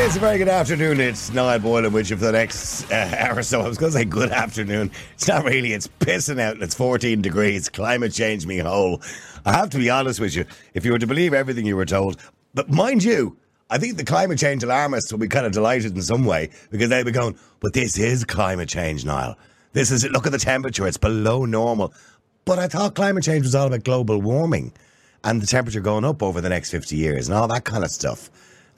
It's a very good afternoon. It's Niall Boylan with you for the next hour or so. I was going to say good afternoon. It's not really. It's pissing out and it's 14 degrees. Climate change me whole. I have to be honest with you. If you were to believe everything you were told, but mind you, I think the climate change alarmists will be kind of delighted in some way because they'll be going, but this is climate change, Niall. This is it. Look at the temperature. It's below normal. But I thought climate change was all about global warming and the temperature going up over the next 50 years and all that kind of stuff.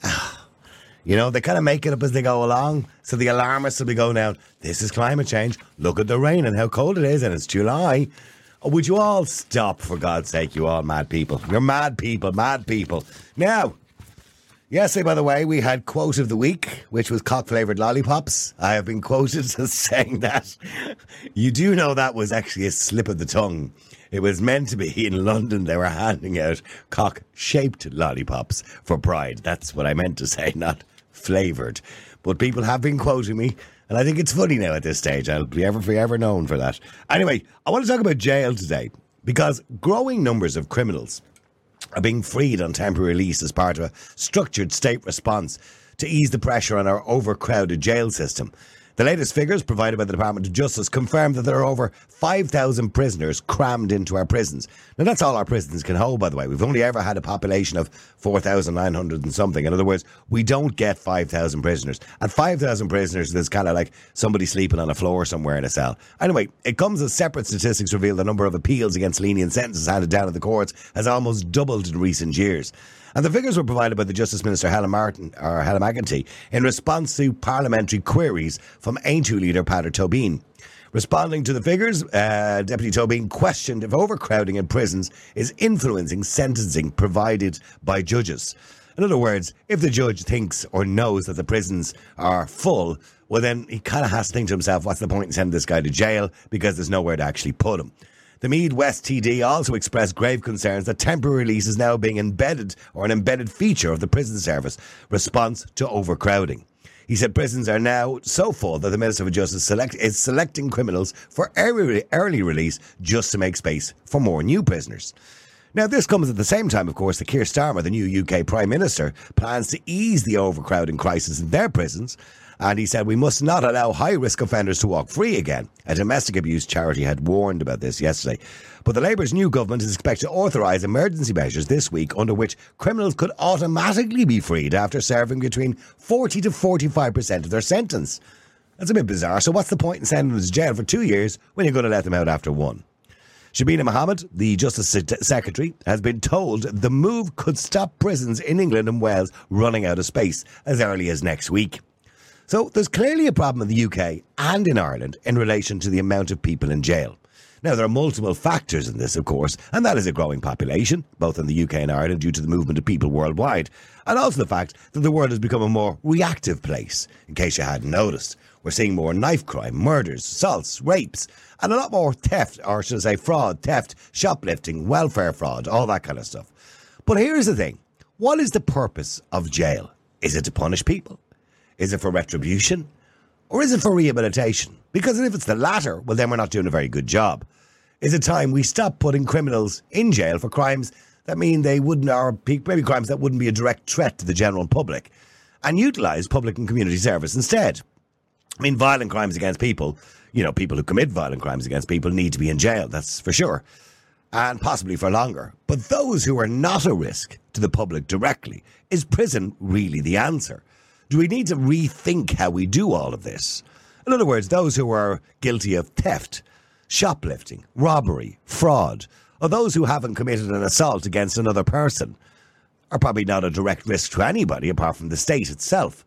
You know, they kind of make it up as they go along. So the alarmists will be going down, this is climate change. Look at the rain and how cold it is and it's July. Oh, would you all stop, for God's sake, you all mad people. You're mad people, mad people. Now, yesterday, by the way, we had quote of the week, which was cock-flavoured lollipops. I have been quoted as saying that. You do know that was actually a slip of the tongue. It was meant to be in London. They were handing out cock-shaped lollipops for Pride. That's what I meant to say, not flavoured. But people have been quoting me, and I think it's funny now at this stage. I'll be forever known for that. Anyway, I want to talk about jail today, because growing numbers of criminals are being freed on temporary release as part of a structured state response to ease the pressure on our overcrowded jail system. The latest figures provided by the Department of Justice confirm that there are over 5,000 prisoners crammed into our prisons. Now, that's all our prisons can hold, by the way. We've only ever had a population of 4,900 and something. In other words, we don't get 5,000 prisoners. And 5,000 prisoners is kind of like somebody sleeping on a floor somewhere in a cell. Anyway, it comes as separate statistics reveal the number of appeals against lenient sentences handed down in the courts has almost doubled in recent years. And the figures were provided by the Justice Minister Helen McEntee in response to parliamentary queries from Aintree leader Peadar Tóibín. Responding to the figures, Deputy Tóibín questioned if overcrowding in prisons is influencing sentencing provided by judges. In other words, if the judge thinks or knows that the prisons are full, well then he kind of has to think to himself, what's the point in sending this guy to jail because there's nowhere to actually put him. The Meath West TD also expressed grave concerns that temporary release is now being embedded or an embedded feature of the prison service response to overcrowding. He said prisons are now so full that the Minister for Justice is selecting criminals for early release just to make space for more new prisoners. Now, this comes at the same time, of course, that Keir Starmer, the new UK Prime Minister, plans to ease the overcrowding crisis in their prisons. And he said we must not allow high-risk offenders to walk free again. A domestic abuse charity had warned about this yesterday. But the Labour's new government is expected to authorise emergency measures this week under which criminals could automatically be freed after serving between 40 to 45% of their sentence. That's a bit bizarre. So what's the point in sending them to jail for 2 years when you're going to let them out after one? Shabina Mohammed, the Justice Secretary, has been told the move could stop prisons in England and Wales running out of space as early as next week. So there's clearly a problem in the UK and in Ireland in relation to the amount of people in jail. Now, there are multiple factors in this, of course, and that is a growing population, both in the UK and Ireland, due to the movement of people worldwide, and also the fact that the world has become a more reactive place, in case you hadn't noticed. We're seeing more knife crime, murders, assaults, rapes, and a lot more theft, or should I say fraud, theft, shoplifting, welfare fraud, all that kind of stuff. But here's the thing. What is the purpose of jail? Is it to punish people? Is it for retribution? Or is it for rehabilitation? Because if it's the latter, well, then we're not doing a very good job. Is it time we stop putting criminals in jail for crimes that mean they wouldn't, or maybe crimes that wouldn't be a direct threat to the general public, and utilise public and community service instead? I mean, violent crimes against people, people who commit violent crimes against people need to be in jail, that's for sure, and possibly for longer. But those who are not a risk to the public directly, is prison really the answer? Do we need to rethink how we do all of this? In other words, those who are guilty of theft, shoplifting, robbery, fraud, or those who haven't committed an assault against another person are probably not a direct risk to anybody apart from the state itself,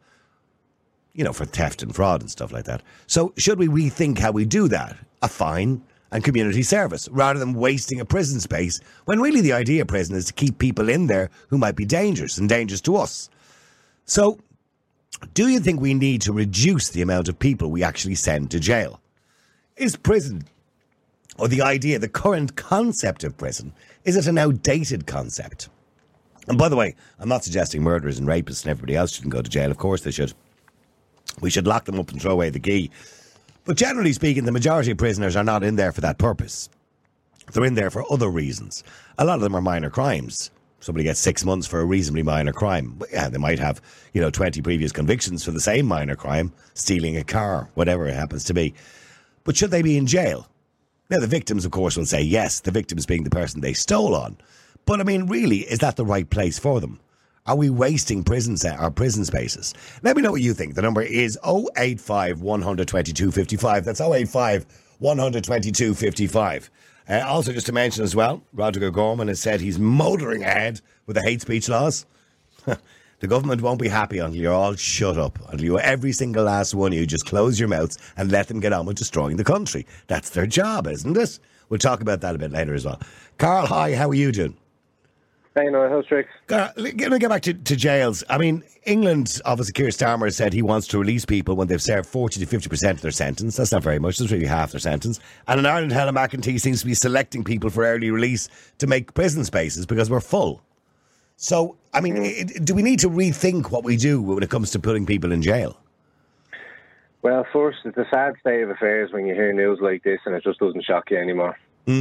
for theft and fraud and stuff like that. So should we rethink how we do that? A fine and community service, rather than wasting a prison space, when really the idea of prison is to keep people in there who might be dangerous and dangerous to us. So, do you think we need to reduce the amount of people we actually send to jail? Is prison, or the current concept of prison, is it an outdated concept? And by the way, I'm not suggesting murderers and rapists and everybody else shouldn't go to jail. Of course they should. We should lock them up and throw away the key. But generally speaking, the majority of prisoners are not in there for that purpose. They're in there for other reasons. A lot of them are minor crimes. Somebody gets 6 months for a reasonably minor crime. But yeah, they might have, 20 previous convictions for the same minor crime, stealing a car, whatever it happens to be. But should they be in jail? Now, the victims, of course, will say yes, the victims being the person they stole on. But, I mean, really, is that the right place for them? Are we wasting prison spaces? Let me know what you think. The number is 085 122 55. That's 085 122 55. Also, just to mention as well, Roderick Gorman has said he's motoring ahead with the hate speech laws. The government won't be happy until you're all shut up. Until every single last one of you just close your mouths and let them get on with destroying the country. That's their job, isn't it? We'll talk about that a bit later as well. Carl, hi, how are you doing? Hey, no, how's tricks? Let me get back to jails. I mean, England, obviously, Keir Starmer said he wants to release people when they've served 40 to 50% of their sentence. That's not very much. That's really half their sentence. And in Ireland, Helen McEntee seems to be selecting people for early release to make prison spaces because we're full. So, I mean, do we need to rethink what we do when it comes to putting people in jail? Well, first, it's a sad state of affairs when you hear news like this and it just doesn't shock you anymore.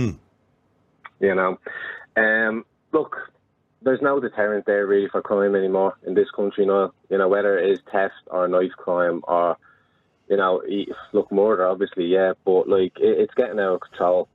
Look, there's no deterrent there really for crime anymore in this country now. Whether it is theft or knife crime or, murder, obviously, yeah, but, it's getting out of control.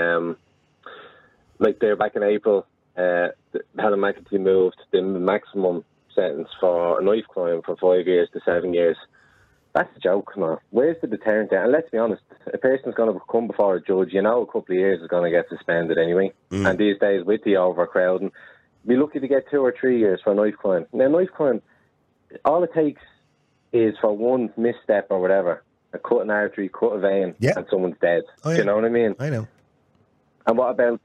There back in April, Helen McEntee moved the maximum sentence for a knife crime from 5 years to 7 years. That's a joke, man. Where's the deterrent there? And let's be honest, a person's going to come before a judge, a couple of years is going to get suspended anyway. And these days, with the overcrowding, be lucky to get 2 or 3 years for a knife crime. Now, knife crime, all it takes is for one misstep or whatever, a cut an artery, cut a vein, and someone's dead. Oh, yeah. Do you know what I mean? I know. And what about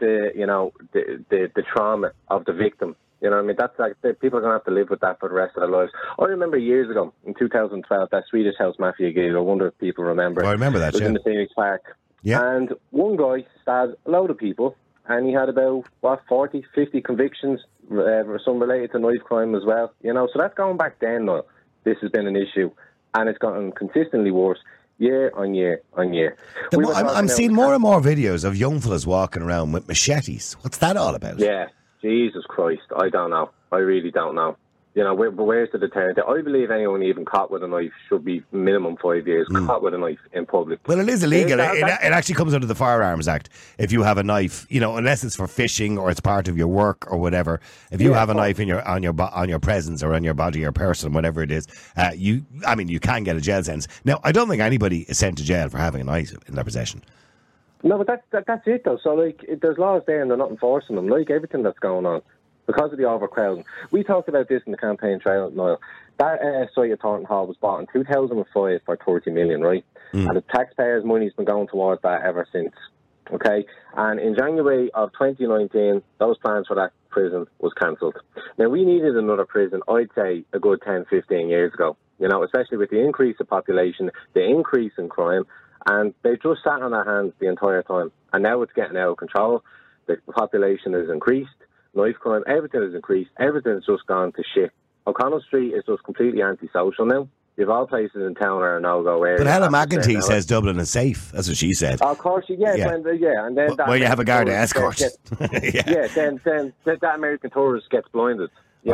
the trauma of the victim? You know what I mean? That's people are going to have to live with that for the rest of their lives. I remember years ago, in 2012, that Swedish House Mafia gig. I wonder if people remember it. I remember that, It was in the Phoenix Park. Yeah. And one guy stabbed a load of people, and he had about, 40, 50 convictions, some related to knife crime as well. So that's going back then now. This has been an issue, and it's gotten consistently worse year on year on year. I'm seeing more and more videos of young fellas walking around with machetes. What's that all about? Yeah, Jesus Christ, I don't know. I really don't know. Where's the deterrent? I believe anyone even caught with a knife should be minimum 5 years caught with a knife in public. Well, it is illegal. It actually comes under the Firearms Act. If you have a knife, unless it's for fishing or it's part of your work or whatever, if you have a knife on your presence or on your body or person, whatever it is, you can get a jail sentence. Now, I don't think anybody is sent to jail for having a knife in their possession. No, but that's it though. So there's laws there and they're not enforcing them. Everything that's going on. Because of the overcrowding. We talked about this in the campaign trail, Niall. That site at Thornton Hall was bought in 2005 for 30 million, right? And the taxpayers' money's been going towards that ever since. Okay? And in January of 2019, those plans for that prison was cancelled. Now, we needed another prison, I'd say, a good 10, 15 years ago. Especially with the increase of population, the increase in crime, and they just sat on their hands the entire time. And now it's getting out of control. The population has increased. Knife crime, everything has increased. Everything's just gone to shit. O'Connell Street is just completely antisocial now. If all places in town are a no-go area. But Helen McEntee says Dublin is safe. That's what she said. Of course, yeah. And then well, you have a guard escort. Then that American tourist gets blinded.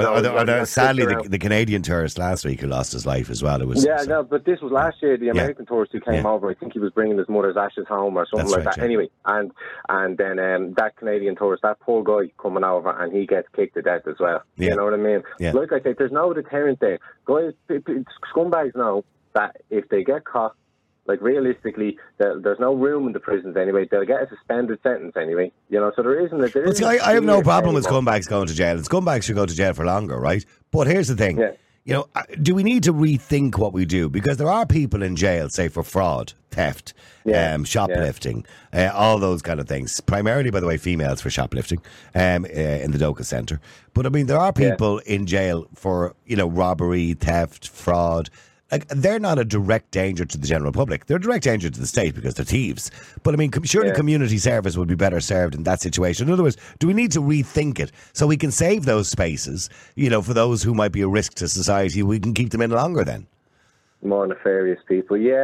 Sadly, the Canadian tourist last week who lost his life as well. But this was last year. The American tourist who came over, I think he was bringing his mother's ashes home or something that. Yeah. Anyway, and then that Canadian tourist, that poor guy coming over, and he gets kicked to death as well. Yeah. You know what I mean? Yeah. Like I said, there's no deterrent there. Guys, scumbags know that if they get caught, realistically, there's no room in the prisons anyway. They'll get a suspended sentence anyway. So there isn't. I have no problem with scumbags going to jail. And scumbags should go to jail for longer, right? But here's the thing. Yeah. Do we need to rethink what we do? Because there are people in jail, say, for fraud, theft, shoplifting, all those kind of things. Primarily, by the way, females for shoplifting in the Doka Centre. But, there are people in jail for, robbery, theft, fraud. They're not a direct danger to the general public. They're a direct danger to the state because they're thieves. But, surely community service would be better served in that situation. In other words, do we need to rethink it so we can save those spaces, for those who might be a risk to society? We can keep them in longer then. More nefarious people, yeah.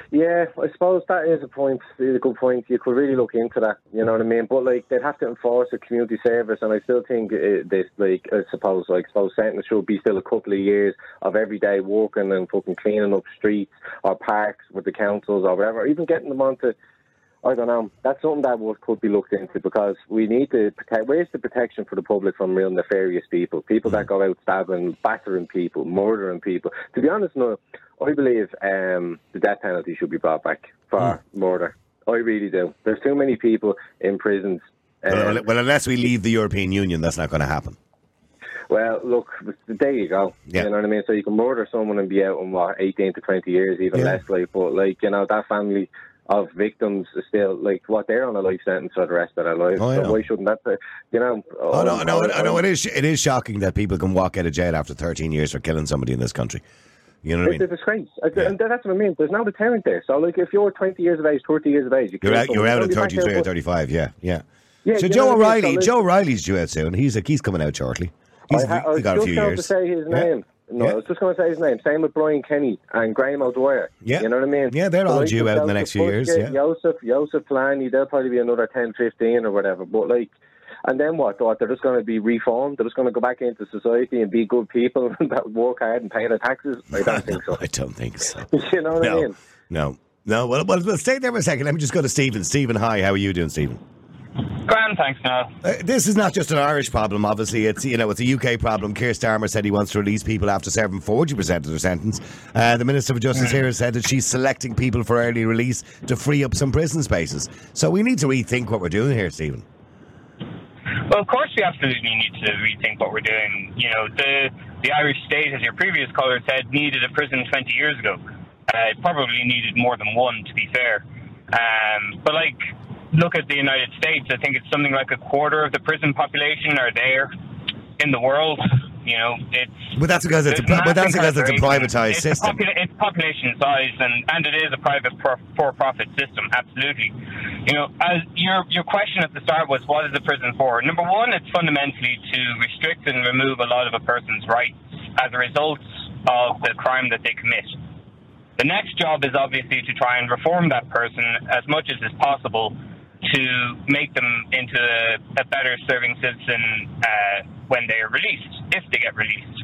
Yeah, I suppose that is a point. Is a good point. You could really look into that. You know what I mean? But like, they'd have to enforce a community service, and I still think this. Like, I suppose sentence should be still a couple of years of everyday walking and fucking cleaning up streets or parks with the councils or whatever. Or even getting them onto. I don't know. That's something that could be looked into, because we need to protect. Where's the protection for the public from real nefarious people? People that go out stabbing, battering people, murdering people. To be honest, no, I believe the death penalty should be brought back for murder. I really do. There's too many people in prisons. Well, unless we leave the European Union, that's not going to happen. Well, look, there you go. Yeah. You know what I mean? So you can murder someone and be out in, 18 to 20 years, even less. Like, but, like, you know, that family of victims is still, like, they're on a life sentence for the rest of their lives. So why shouldn't that be, you know? No, it is shocking that people can walk out of jail after 13 years for killing somebody in this country. You know what I mean? It's a disgrace. And that's what I mean. There's no deterrent there. So, like, if you're 20 years of age, 30 years of age, you're out at 33 or 35, yeah. So Joe O'Reilly's due out soon. He's coming out shortly. He's got a few years. To say his name. No, I was just going to say his name. Same with Brian Kenny and Graham O'Dwyer. Yeah. You know what I mean? Yeah, they're all due out in the next few years. Yeah. Joseph Laney, there'll probably be another 10, 15 or whatever. But, like, and then what? They're just going to be reformed? They're just going to go back into society and be good people that work hard and pay their taxes? I don't think so. I don't think so. You know what I mean? No. Well, stay there for a second. Let me just go to Stephen. Stephen, hi. How are you doing, Stephen? Grand, thanks, Niall. This is not just an Irish problem, obviously. It's a UK problem. Keir Starmer said he wants to release people after serving 40% of their sentence. The Minister for Justice here has said that she's selecting people for early release to free up some prison spaces. So we need to rethink what we're doing here, Stephen. Well, of course we absolutely need to rethink what we're doing. You know, the Irish state, as your previous caller said, needed a prison 20 years ago. It probably needed more than one, to be fair. But, like, look at the United States. I think it's something like a quarter of the prison population are there in the world. You know, but that's because it's a privatised system. It's population size, and it is a private for-profit system. Absolutely. You know, as your question at the start was, what is the prison for? Number one, it's fundamentally to restrict and remove a lot of a person's rights as a result of the crime that they commit. The next job is obviously to try and reform that person as much as is possible to make them into a better serving citizen when they are released, if they get released.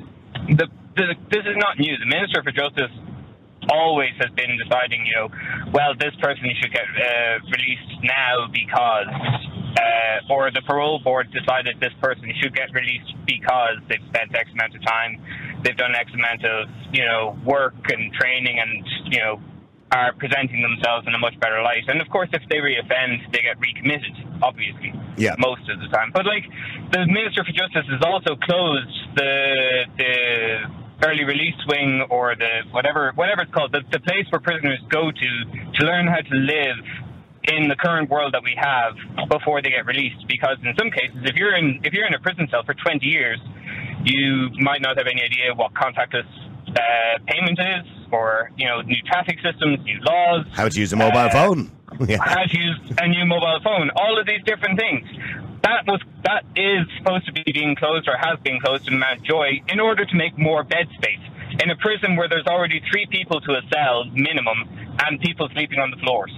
This is not new. The Minister for Justice always has been deciding, you know, well, this person should get released now because, or the parole board decided this person should get released because they've spent X amount of time, they've done X amount of, you know, work and training and, you know, are presenting themselves in a much better light. And of course, if they reoffend, they get recommitted, obviously, most of the time. But, like, the Minister for Justice has also closed the early release wing, or the whatever it's called, the place where prisoners go to learn how to live in the current world that we have before they get released. Because in some cases, if you're in a prison cell for 20 years, you might not have any idea what contactless payment is, or, you know, new traffic systems, new laws, how to use a mobile phone, how to use a new mobile phone, all of these different things. That is supposed to be being closed, or has been closed in Mountjoy, in order to make more bed space in a prison where there's already 3 people to a cell minimum and people sleeping on the floors.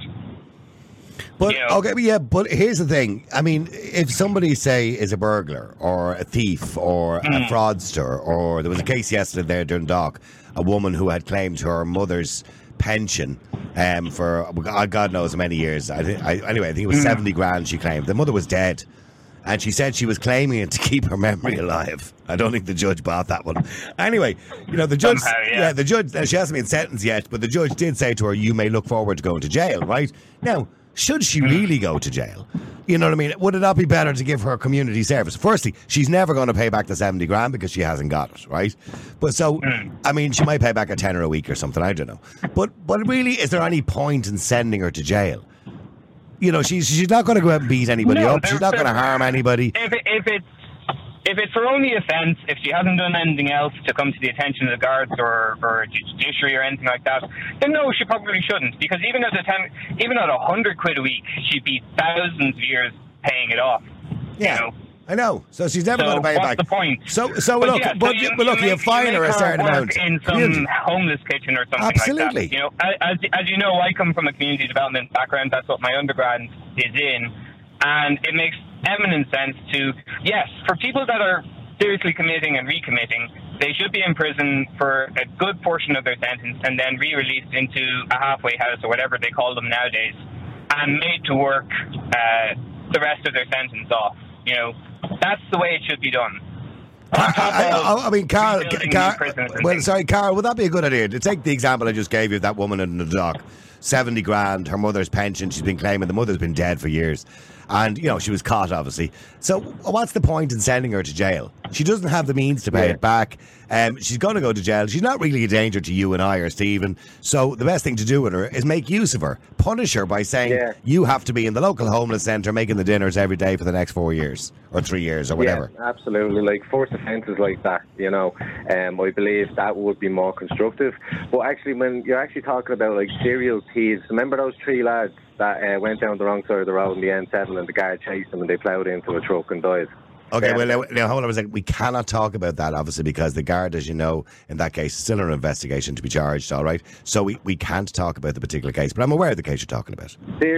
But but here's the thing. I mean, if somebody, say, is a burglar or a thief or a fraudster, or there was a case yesterday there during Dock, a woman who had claimed her mother's pension for God knows how many years. I think it was 70 grand she claimed. The mother was dead, and she said she was claiming it to keep her memory alive. I don't think the judge bought that one. Anyway, you know, the judge, the judge, she hasn't been sentenced yet, but the judge did say to her, you may look forward to going to jail, right? Now, should she really go to jail? You know what I mean? Would it not be better to give her community service? Firstly, she's never going to pay back the 70 grand because she hasn't got it, right? But so, I mean, she might pay back a tenner a week or something, I don't know. But really, is there any point in sending her to jail? You know, she's not going to go out and beat anybody up. She's not going to harm anybody. If it's her only offence, if she hasn't done anything else to come to the attention of the guards or judiciary or anything like that, then no, she probably shouldn't. Because even at £100 a week, she'd be thousands of years paying it off. Yeah. You know? I know. So she's never going to pay it back. What's the point? So look, you fine her a certain amount. In some homeless kitchen or something Absolutely. like that. You know, as you know, I come from a community development background. That's what my undergrad is in. And it makes eminent sense to, yes, for people that are seriously committing and recommitting, they should be in prison for a good portion of their sentence and then re-released into a halfway house or whatever they call them nowadays and made to work the rest of their sentence off. You know, that's the way it should be done. I mean, Carl, would that be a good idea? To take the example I just gave you of that woman in the dock, 70 grand, her mother's pension, she's been claiming, the mother's been dead for years. And, you know, she was caught, obviously. So what's the point in sending her to jail? She doesn't have the means to pay it back. She's going to go to jail. She's not really a danger to you and I or Stephen. So the best thing to do with her is make use of her. Punish her by saying you have to be in the local homeless centre making the dinners every day for the next 4 years or 3 years or whatever. Yeah, absolutely. Like forced offences like that, you know, I believe that would be more constructive. But actually, when you're actually talking about like serial thieves, remember those 3 lads that went down the wrong side of the road in the N7 and the guard chased them and they ploughed into a truck and died? Okay, well, now hold on a second. We cannot talk about that, obviously, because the guard, as you know, in that case, is still under investigation to be charged, all right? So we can't talk about the particular case, but I'm aware of the case you're talking about.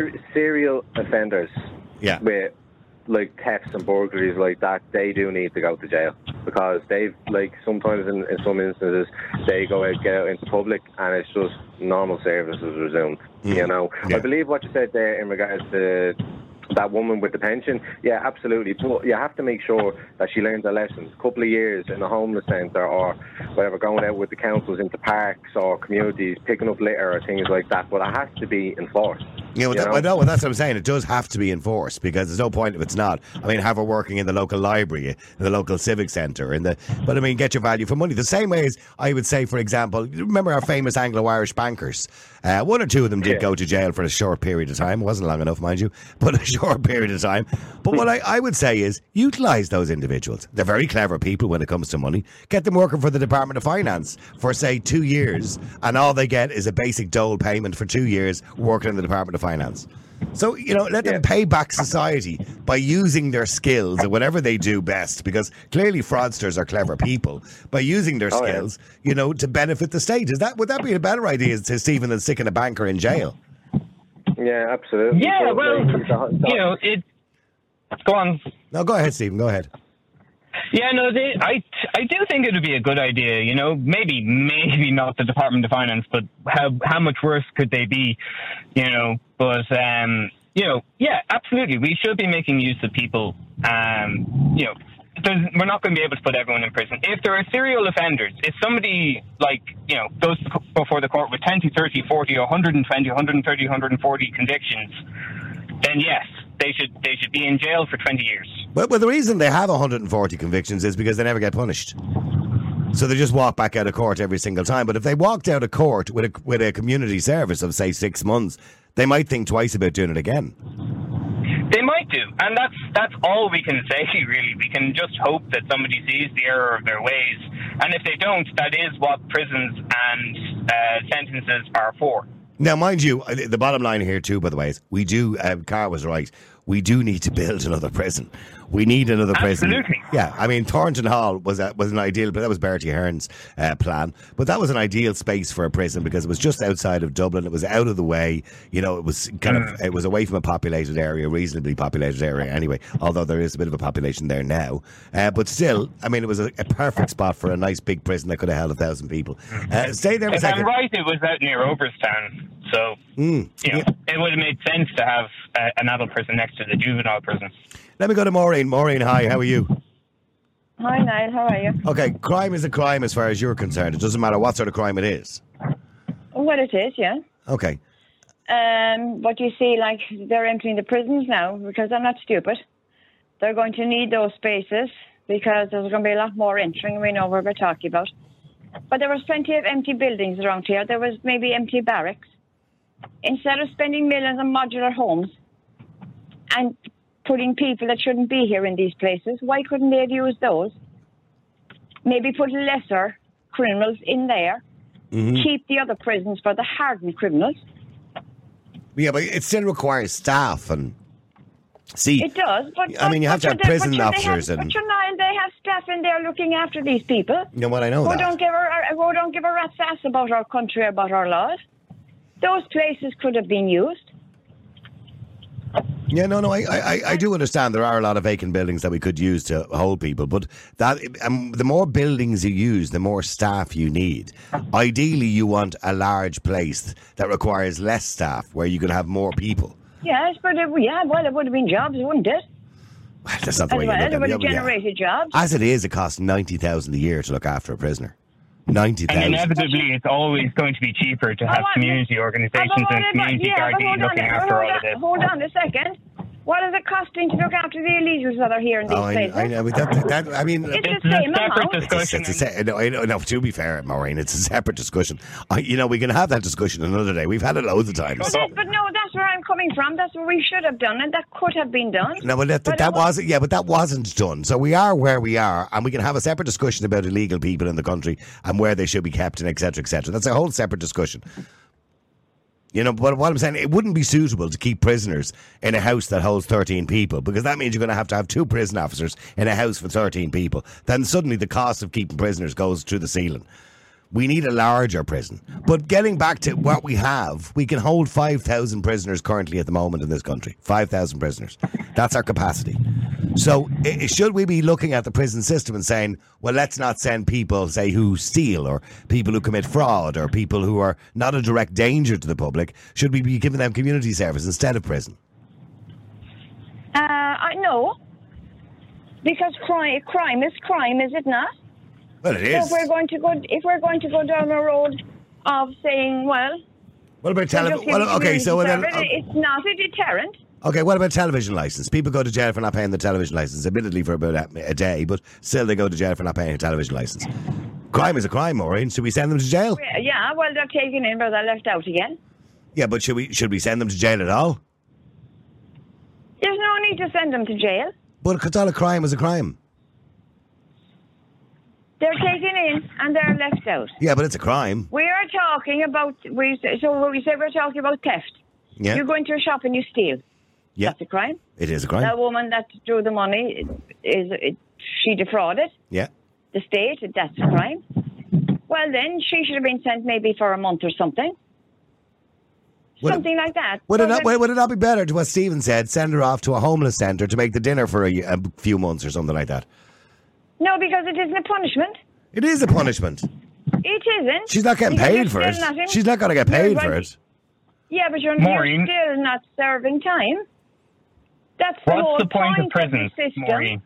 Serial offenders with, like, thefts and burglaries like that, they do need to go to jail because they've, like, sometimes in some instances, they get out into public and it's just normal services resumed, you know? Yeah. I believe what you said there in regards to that woman with the pension, yeah, absolutely. But you have to make sure that she learns a lesson. A couple of years in a homeless centre or whatever, going out with the councils into parks or communities, picking up litter or things like that. But it has to be enforced. Yeah, well, no, that's what I'm saying. It does have to be enforced because there's no point if it's not. I mean, have her working in the local library, in the local civic centre, but I mean, get your value for money. The same way as I would say, for example, remember our famous Anglo-Irish bankers? 1 or 2 of them did go to jail for a short period of time. It wasn't long enough, mind you, but a short period of time. But what I would say is utilise those individuals. They're very clever people when it comes to money. Get them working for the Department of Finance for, say, 2 years, and all they get is a basic dole payment for 2 years working in the Department of Finance. So, you know, let them pay back society by using their skills at whatever they do best, because clearly fraudsters are clever people, by using their skills, you know, to benefit the state. Would that be a better idea to Stephen than sticking a banker in jail? Yeah, absolutely. Yeah, well, you know, go on. No, go ahead, Stephen, go ahead. Yeah, no, I do think it would be a good idea, you know, maybe not the Department of Finance, but how much worse could they be, you know, but, you know, yeah, absolutely, we should be making use of people, you know, we're not going to be able to put everyone in prison. If there are serial offenders, if somebody, like, you know, goes before the court with 20, 30, 40, or 120, 130, 140 convictions, then yes, they should be in jail for 20 years. Well, the reason they have 140 convictions is because they never get punished. So they just walk back out of court every single time. But if they walked out of court with a community service of, say, 6 months, they might think twice about doing it again. They might do, and that's all we can say, really. We can just hope that somebody sees the error of their ways, and if they don't, that is what prisons and sentences are for. Now, mind you, the bottom line here too, by the way, is we do, Carl was right, we do need to build another prison. We need another prison. Absolutely. Yeah, I mean, Thornton Hall was an ideal, but that was Bertie Ahern's plan. But that was an ideal space for a prison because it was just outside of Dublin. It was out of the way. You know, it was it was away from a populated area, reasonably populated area anyway, although there is a bit of a population there now. But still, I mean, it was a perfect spot for a nice big prison that could have held 1,000 people. Stay there for a second. If I'm right, it was out near Oberstown. So, you know, it would have made sense to have an adult prison next to the juvenile prison. Let me go to Maureen. Maureen, hi, how are you? Hi, Niall, how are you? Okay, crime is a crime as far as you're concerned. It doesn't matter what sort of crime it is. Well, it is, yeah. Okay. But you see, like, they're emptying the prisons now because they're not stupid. They're going to need those spaces because there's going to be a lot more entering. We know what we're talking about. But there was plenty of empty buildings around here. There was maybe empty barracks. Instead of spending millions on modular homes and putting people that shouldn't be here in these places, why couldn't they have used those? Maybe put lesser criminals in there. Keep the other prisons for the hardened criminals. Yeah, but it still requires staff and See, It does, but I mean, you have to have prison officers but Niall, they have staff in there looking after these people. You know what? I know who that. Who don't give a rat's ass about our country, about our laws. Those places could have been used. Yeah, no, I do understand there are a lot of vacant buildings that we could use to hold people, but that the more buildings you use, the more staff you need. Ideally, you want a large place that requires less staff, where you can have more people. Yes, but it would have been jobs, wouldn't it? Well, that's not the way you look at it. It would have generated jobs. As it is, it costs $90,000 a year to look after a prisoner. 90,000. And inevitably, it's always going to be cheaper to have community organisations and community guardians looking after all of this. Hold on a second. What is it costing to look after the illegals that are here in these places? I know, but I mean, it's the same amount. Discussion. No, to be fair, Maureen, it's a separate discussion. We can have that discussion another day. We've had it loads of times. But no, that's where I'm coming from. That's what we should have done, and that could have been done. No, but that wasn't. Yeah, but that wasn't done. So we are where we are, and we can have a separate discussion about illegal people in the country and where they should be kept, and etc., etc. That's a whole separate discussion. You know, but what I'm saying, it wouldn't be suitable to keep prisoners in a house that holds 13 people, because that means you're going to have 2 prison officers in a house for 13 people. Then suddenly the cost of keeping prisoners goes through the ceiling. We need a larger prison. But getting back to what we have, we can hold 5,000 prisoners currently at the moment in this country. 5,000 prisoners. That's our capacity. So should we be looking at the prison system and saying, well, let's not send people, say, who steal, or people who commit fraud, or people who are not a direct danger to the public? Should we be giving them community service instead of prison? No. Because crime is crime, is it not? Well, it is. So if we're going to go down a road of saying, well, what about television? It's not a deterrent. Okay, what about television licence? People go to jail for not paying the television licence, admittedly for about a day, but still they go to jail for not paying a television licence. Crime is a crime, Maureen. Should we send them to jail? Yeah, well, they're taken in, but they're left out again. Yeah, but should we send them to jail at all? There's no need to send them to jail. But because all a crime is a crime. They're taken in and they're left out. Yeah, but it's a crime. We are talking about, we're talking about theft. Yeah. You go into a shop and you steal. Yeah. That's a crime. It is a crime. That woman that drew the money, she defrauded. Yeah. The state, that's a crime. Well, then she should have been sent maybe for a month or something. Something like that. Would it not be better, to what Stephen said, send her off to a homeless centre to make the dinner for a few months or something like that? No, because it isn't a punishment. It is a punishment. It isn't. She's not getting paid for it. She's not going to get paid for it. Yeah, but you're still not serving time. That's What's the point of prison, Maureen?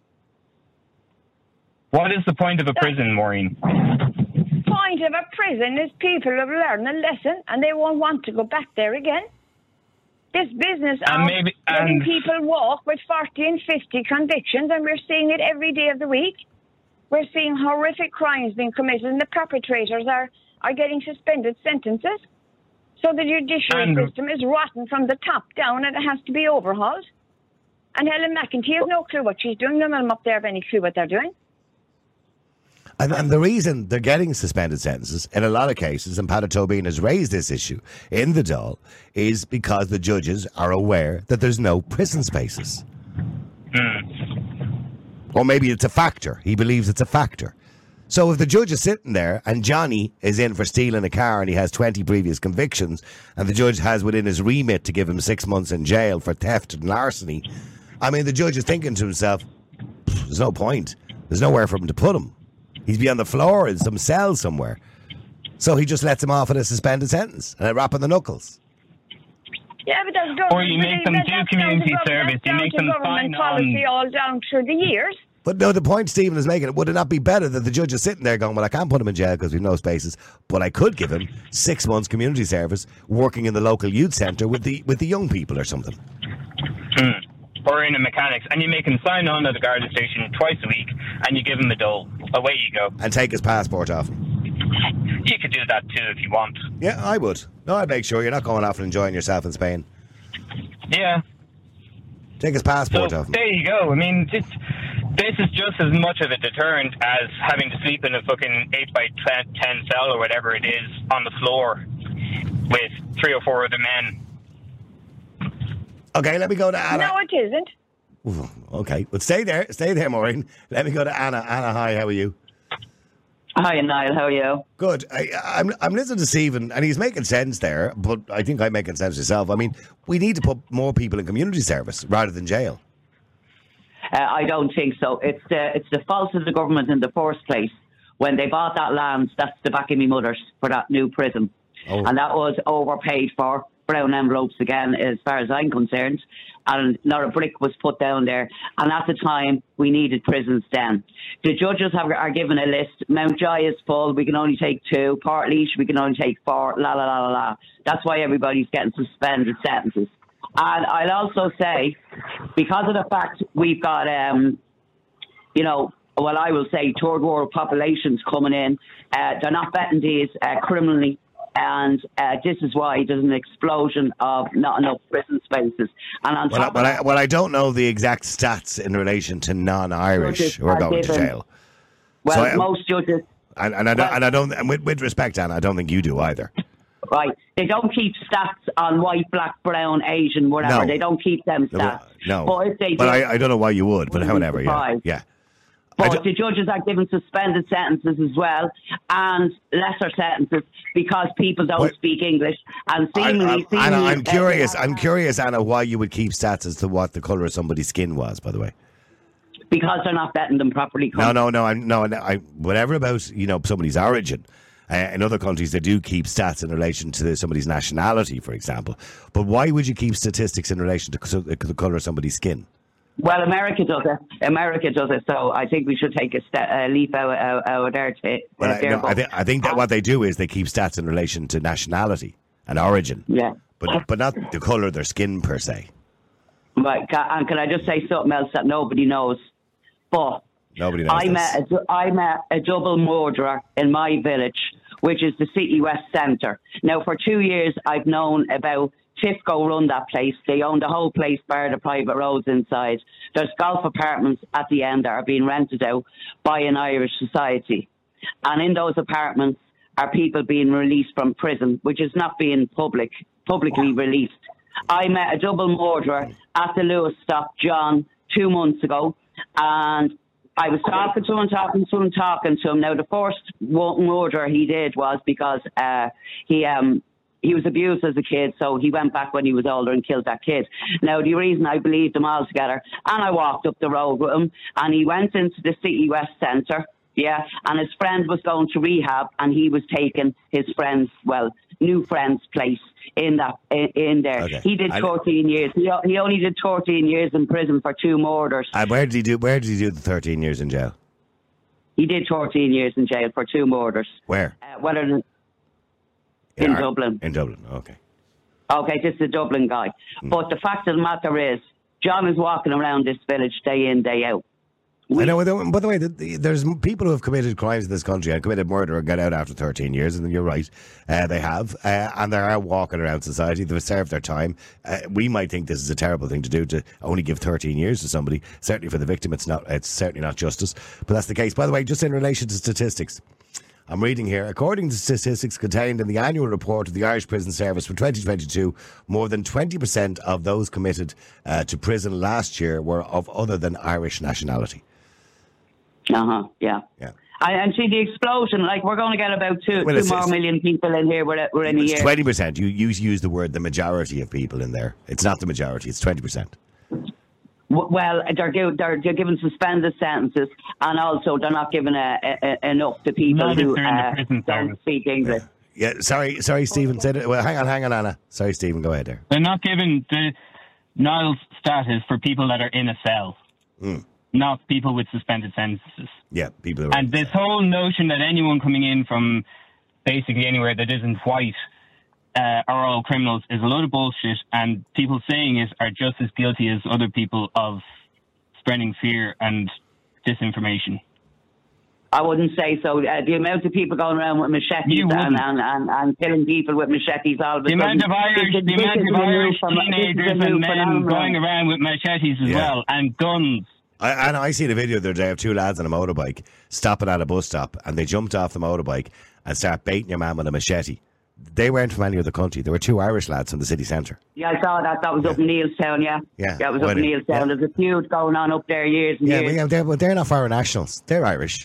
What is the point of a prison, Maureen? Point of a prison is people have learned a lesson and they won't want to go back there again. This business of letting people walk with 40 and 50 convictions, and we're seeing it every day of the week. We're seeing horrific crimes being committed, and the perpetrators are getting suspended sentences. So the judiciary system is rotten from the top down, and it has to be overhauled. And Helen McEntee has no clue what she's doing. None of them up there have any clue what they're doing. And the reason they're getting suspended sentences, in a lot of cases, and Paddy Tobin has raised this issue in the Dáil, is because the judges are aware that there's no prison spaces. Or maybe it's a factor. He believes it's a factor. So if the judge is sitting there and Johnny is in for stealing a car and he has 20 previous convictions, and the judge has within his remit to give him 6 months in jail for theft and larceny, I mean, the judge is thinking to himself, there's no point. There's nowhere for him to put him. He's be on the floor in some cell somewhere. So he just lets him off in a suspended sentence and a rap on the knuckles. Yeah, but that's government. Or you make them do community service. You make them sign policy all down through the years. But no, the point Stephen is making, would it not be better that the judge is sitting there going, well, I can't put him in jail because we've no spaces, but I could give him 6 months community service working in the local youth centre with the young people or something. Or in a mechanics, and you make him sign on at the guard station twice a week, and you give him the dole. Away you go. And take his passport off him. You could do that too if you want. Yeah, I would. No, I'd make sure you're not going off and enjoying yourself in Spain. Yeah. Take his passport off him. There you go. I mean, this is just as much of a deterrent as having to sleep in a fucking 8x10 cell or whatever it is on the floor with 3 or 4 other men. Okay, let me go to Anna. No, it isn't. Ooh, okay, well, stay there, Maureen. Let me go to Anna. Anna, hi, how are you? Hi, Niall. How are you? Good. I'm listening to Stephen, and he's making sense there, but I think I'm making sense myself. I mean, we need to put more people in community service rather than jail. I don't think so. It's the fault of the government in the first place. When they bought that land, that's the back of me mother's for that new prison. Oh. And that was overpaid for, brown envelopes again, as far as I'm concerned. And not a brick was put down there. And at the time, we needed prisons then. The judges are given a list. Mountjoy is full. We can only take 2. Portlaoise, we can only take 4. La, la, la, la, la. That's why everybody's getting suspended sentences. And I'll also say, because of the fact we've got, well, I will say third world populations coming in, they're not vetting these criminally. And this is why there's an explosion of not enough prison spaces. And on top of that, I don't know the exact stats in relation to non-Irish who are going to jail. Well, so most judges, and with respect, Anna, I don't think you do either. Right. They don't keep stats on white, black, brown, Asian, whatever. No. They don't keep them stats. No. But if they but I don't know why you would, but however, yeah. But the judges are given suspended sentences as well, and lesser sentences because people don't speak English. And seemingly, Anna, I'm curious, Anna, why you would keep stats as to what the colour of somebody's skin was, by the way. Because they're not vetting them properly. Whatever about somebody's origin. In other countries, they do keep stats in relation to somebody's nationality, for example. But why would you keep statistics in relation to the colour of somebody's skin? Well, America does it. So I think we should take a leaf out of there. I think that what they do is they keep stats in relation to nationality and origin. Yeah. But not the colour of their skin per se. Right. And can I just say something else that nobody knows? But nobody knows. I met a double murderer in my village, which is the City West Centre. Now, for 2 years, I've known about Tifco run that place. They own the whole place, bar the private roads inside. There's golf apartments at the end that are being rented out by an Irish society. And in those apartments are people being released from prison, which is not being publicly released. I met a double murderer at the Lewis stop, John, 2 months ago, and I was talking to him. Now, the first murder he did was because he was abused as a kid, so he went back when he was older and killed that kid. Now, the reason I believed them all together, and I walked up the road with him, and he went into the City West Centre, and his friend was going to rehab, and he was taking his new friend's place in there. Okay. He did 13 years. He only did 13 years in prison for 2 murders. And where did he do the 13 years in jail? He did 14 years in jail for 2 murders. Where? In Dublin. In Dublin, okay. Okay, this is a Dublin guy. But the fact of the matter is, John is walking around this village day in, day out. I know, by the way, there's people who have committed crimes in this country and committed murder and got out after 13 years, and you're right, they have, and they are walking around society. They've served their time. We might think this is a terrible thing to do, to only give 13 years to somebody. Certainly for the victim, it's certainly not justice, but that's the case. By the way, just in relation to statistics, I'm reading here, according to statistics contained in the annual report of the Irish Prison Service for 2022, more than 20% of those committed to prison last year were of other than Irish nationality. Yeah. And see the explosion, we're going to get about 2 more million people in here within a year. 20%. You use the word the majority of people in there. It's not the majority, it's 20%. Well, they're given suspended sentences, and also they're not given enough to people who don't speak English. Yeah, sorry, Stephen. Well, hang on, Anna. Sorry, Stephen, go ahead there. They're not given the Niall's status for people that are in a cell. Not people with suspended sentences. Yeah, people who are. And this whole notion that anyone coming in from basically anywhere that isn't white are all criminals is a load of bullshit, and people saying it are just as guilty as other people of spreading fear and disinformation. I wouldn't say so. The amount of people going around with machetes and killing people with machetes all of a sudden. The amount of Irish teenagers and men going around with machetes as well, and guns. I seen a video the other day of 2 lads on a motorbike stopping at a bus stop, and they jumped off the motorbike and start baiting your man with a machete they weren't from any other country. There were 2 Irish lads from the city centre. Yeah, I saw that. That was up in Neilstown, yeah. Yeah. That was up in Neilstown. Yeah. There's a feud going on up there years and years. Yeah, they're not foreign nationals. They're Irish.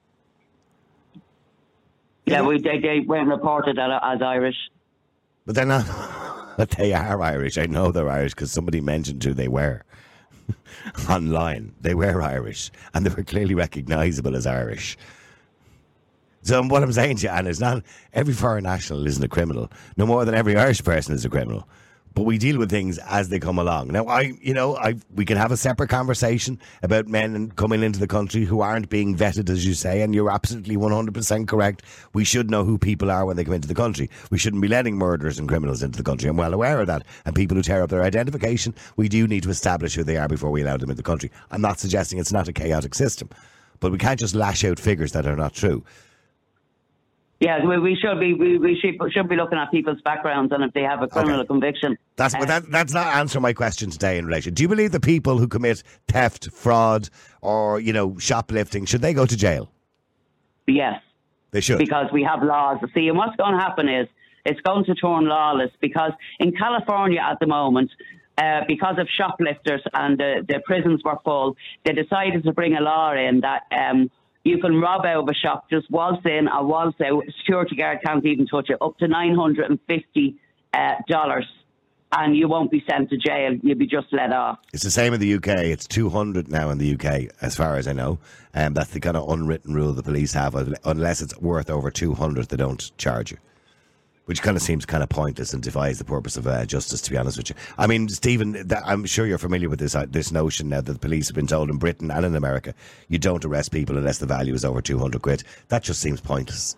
Yeah, they weren't reported as Irish. But they're not. But they are Irish. I know they're Irish because somebody mentioned who they were online. They were Irish, and they were clearly recognisable as Irish. So what I'm saying to you, Anna, is not every foreign national isn't a criminal, no more than every Irish person is a criminal. But we deal with things as they come along. Now, we can have a separate conversation about men coming into the country who aren't being vetted, as you say, and you're absolutely 100% correct. We should know who people are when they come into the country. We shouldn't be letting murderers and criminals into the country. I'm well aware of that. And people who tear up their identification, we do need to establish who they are before we allow them into the country. I'm not suggesting it's not a chaotic system, but we can't just lash out figures that are not true. Yeah, we should be looking at people's backgrounds and if they have a criminal conviction. That's not answering my question today in relation. Do you believe the people who commit theft, fraud, or shoplifting, should they go to jail? Yes, they should, because we have laws. See, and what's going to happen is it's going to turn lawless because in California at the moment, because of shoplifters and the prisons were full, they decided to bring a law in that. You can rob out of a shop, just waltz in or waltz out. Security guard can't even touch it. Up to $950, and you won't be sent to jail. You'll be just let off. It's the same in the UK. It's 200 now in the UK, as far as I know. And that's the kind of unwritten rule the police have. Unless it's worth over 200, they don't charge you. Which kind of seems kind of pointless and defies the purpose of justice, to be honest with you. I mean, Stephen, I'm sure you're familiar with this notion now that the police have been told in Britain and in America, you don't arrest people unless the value is over 200 quid. That just seems pointless.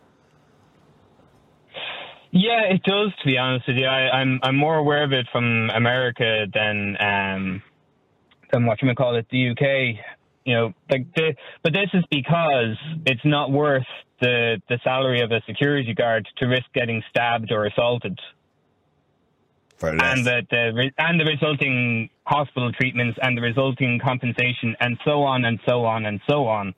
Yeah, it does, to be honest with you. I'm more aware of it from America than whatchamacallit, the UK. But this is because it's not worth the salary of a security guard to risk getting stabbed or assaulted, and the resulting hospital treatments and the resulting compensation and so on and so on and so on.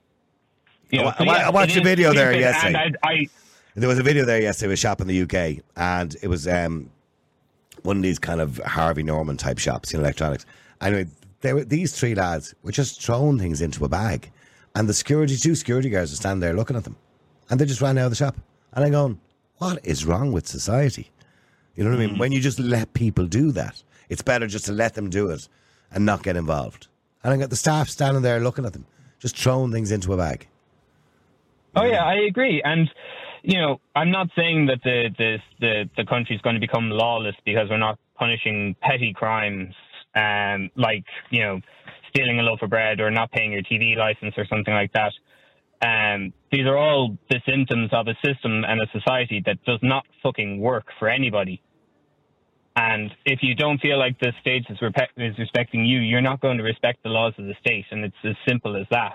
I watched a video there yesterday. There was a video there yesterday of a shop in the UK, and it was one of these kind of Harvey Norman type shops in electronics. Anyway, these 3 lads were just throwing things into a bag, and the 2 security guards were standing there looking at them, and they just ran out of the shop. And I'm going, what is wrong with society? You know what I mean? When you just let people do that, it's better just to let them do it and not get involved. And I got the staff standing there looking at them, just throwing things into a bag. Oh yeah, I agree. And I'm not saying that the country's going to become lawless because we're not punishing petty crimes. Like, stealing a loaf of bread or not paying your TV license or something like that. These are all the symptoms of a system and a society that does not fucking work for anybody. And if you don't feel like the state is respecting you, you're not going to respect the laws of the state. And it's as simple as that.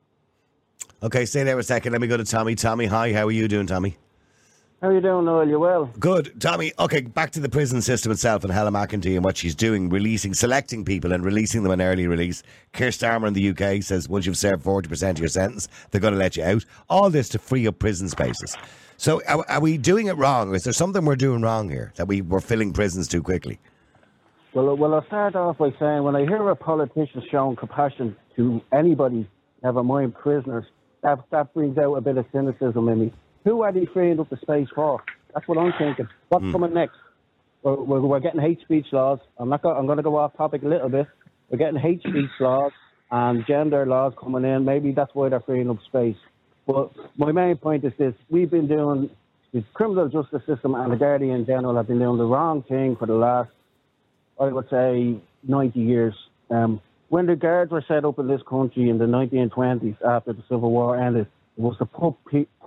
Okay, stay there a second. Let me go to Tommy. Tommy, hi. How are you doing, Tommy? How are you doing, Noel? You well? Good. Tommy, okay, back to the prison system itself and Helen McEntee and what she's doing, selecting people and releasing them on early release. Keir Starmer in the UK says once you've served 40% of your sentence, they're going to let you out. All this to free up prison spaces. So are we doing it wrong? Is there something we're doing wrong here, that we're filling prisons too quickly? Well, I'll start off by saying when I hear a politician showing compassion to anybody, never mind prisoners, that brings out a bit of cynicism in me. Who are they freeing up the space for? That's what I'm thinking. What's coming next? We're getting hate speech laws. I'm going to go off topic a little bit. We're getting hate speech laws and gender laws coming in. Maybe that's why they're freeing up space. But my main point is this. We've been doing, the criminal justice system and the Gardaí in general have been doing the wrong thing for the last, I would say, 90 years. When the guards were set up in this country in the 1920s after the Civil War ended, it was to put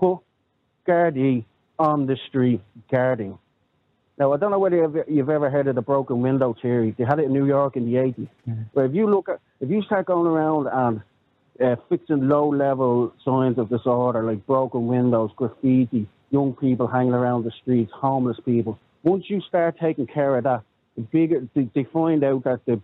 Gardaí on the street guarding. Now, I don't know whether you've ever heard of the broken window theory. They had it in New York in the 80s. Mm-hmm. But if you start going around and fixing low-level signs of disorder like broken windows, graffiti, young people hanging around the streets, homeless people, once you start taking care of that, they find out that the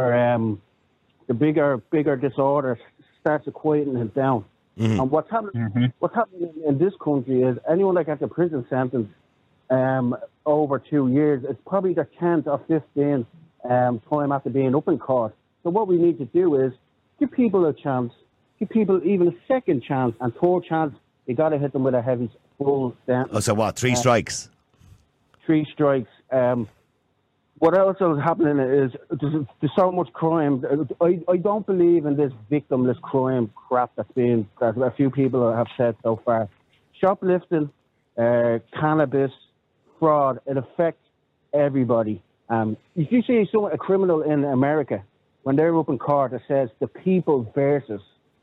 bigger disorder starts to quieten it down. Mm-hmm. And what's happening in this country is anyone that gets a prison sentence over 2 years. It's probably their 10th or 15th time after being up in court. So what we need to do is give people a chance, give people even a second chance and third chance. You got to hit them with a heavy full sentence. Oh, so what? 3 strikes? 3 strikes. What also is happening is there's so much crime. I don't believe in this victimless crime crap that a few people have said so far. Shoplifting, cannabis, fraud, it affects everybody. If you see a criminal in America, when they're up in court, it says the people versus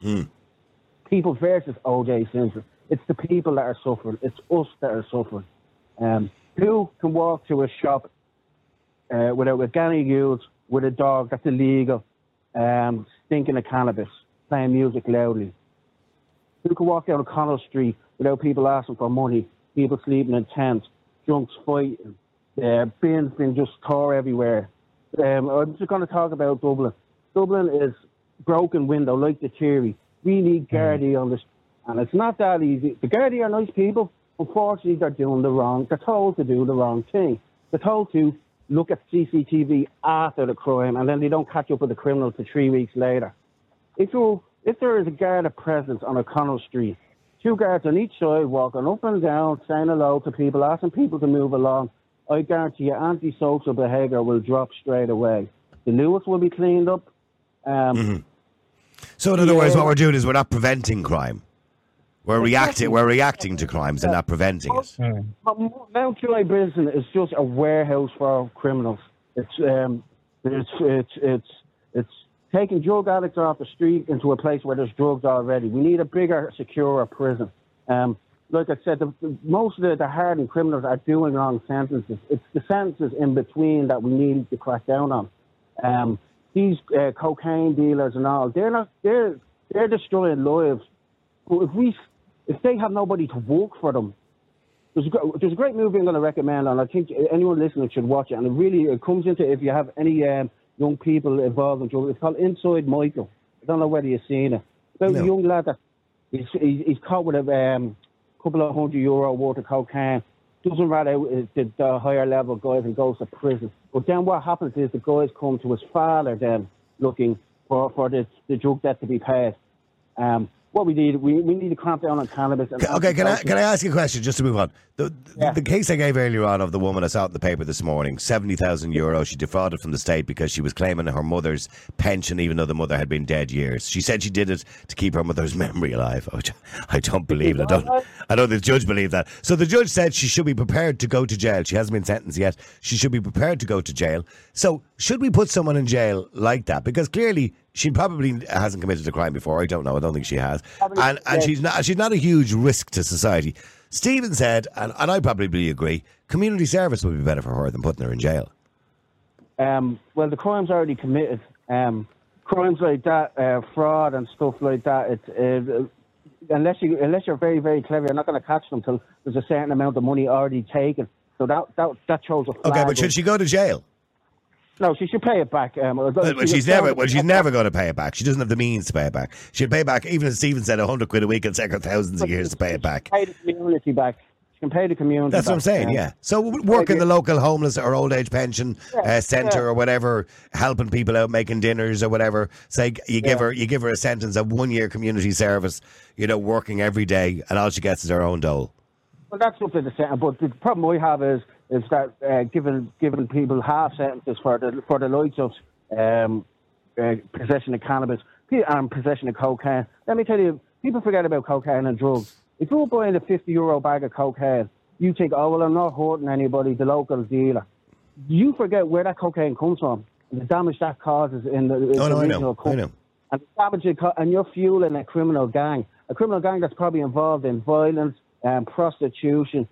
O.J. Simpson. It's the people that are suffering. It's us that are suffering. Who can walk to a shop without a gang youth, with a dog that's illegal, stinking of cannabis, playing music loudly? Who can walk down O'Connell Street without people asking for money, people sleeping in tents, drunks fighting, bins being just tore everywhere? I'm just going to talk about Dublin. Dublin is broken window, like the theory. We need Gardaí on this, and it's not that easy. The Gardaí are nice people. Unfortunately, they're told to do the wrong thing. They're told to look at CCTV after the crime, and then they don't catch up with the criminal for 3 weeks later. If there is a Garda presence on O'Connell Street, 2 guards on each side walking up and down, saying hello to people, asking people to move along, I guarantee you antisocial behaviour will drop straight away. The Lewis will be cleaned up. So in other words, what we're doing is we're not preventing crime. We're reacting to crimes and not preventing it. Mount Joy Prison is just a warehouse for criminals. It's taking drug addicts off the street into a place where there's drugs already. We need a bigger, secure prison. Like I said, most of the hardened criminals are doing wrong sentences. It's the sentences in between that we need to crack down on. These cocaine dealers and all, they're destroying lives. But if they have nobody to work for them, there's a great movie I'm going to recommend, and I think anyone listening should watch it. And it comes into, if you have any young people involved in drugs, it's called Inside Michael. I don't know whether you've seen it. It's about a young lad that he's caught with a couple of €100 worth of cocaine, doesn't rat out the higher level guys and goes to prison. But then what happens is the guys come to his father then looking for the drug debt to be paid. What we need to clamp down on cannabis. Okay, can I ask you a question just to move on? The case I gave earlier on of the woman I saw in the paper this morning, €70,000 she defrauded from the state because she was claiming her mother's pension even though the mother had been dead years. She said she did it to keep her mother's memory alive. I don't believe it. I don't think the judge believed that. So the judge said she should be prepared to go to jail. She hasn't been sentenced yet. She should be prepared to go to jail. So should we put someone in jail like that? Because clearly she probably hasn't committed a crime before. I don't know. I don't think she has. And she's not a huge risk to society. Stephen said, and I probably agree, community service would be better for her than putting her in jail. Well, the crime's already committed. Crimes like that, fraud and stuff like that, unless you're very, very clever, you're not going to catch them until there's a certain amount of money already taken. So that shows a flag. Okay, but should she go to jail? No, she should pay it back. She's never going to pay it back. She doesn't have the means to pay it back. She'll pay back, even as Stephen said, £100 a week and take her thousands of years to pay it back. Pay the community back. She can pay the community. That's what I'm saying. Yeah. So work in the local homeless or old age pension centre or whatever, helping people out, making dinners or whatever. Say you give her a sentence of 1 year community service. Working every day, and all she gets is her own dole. Well, that's up to the sentence. But the problem I have is that giving people half sentences for the likes of possession of cannabis and possession of cocaine. Let me tell you, people forget about cocaine and drugs. If you're buying a €50 bag of cocaine, you think, oh, well, I'm not hurting anybody, the local dealer. You forget where that cocaine comes from and the damage that causes in the regional country. I know. And the damage and you're fueling a criminal gang that's probably involved in violence, prostitution,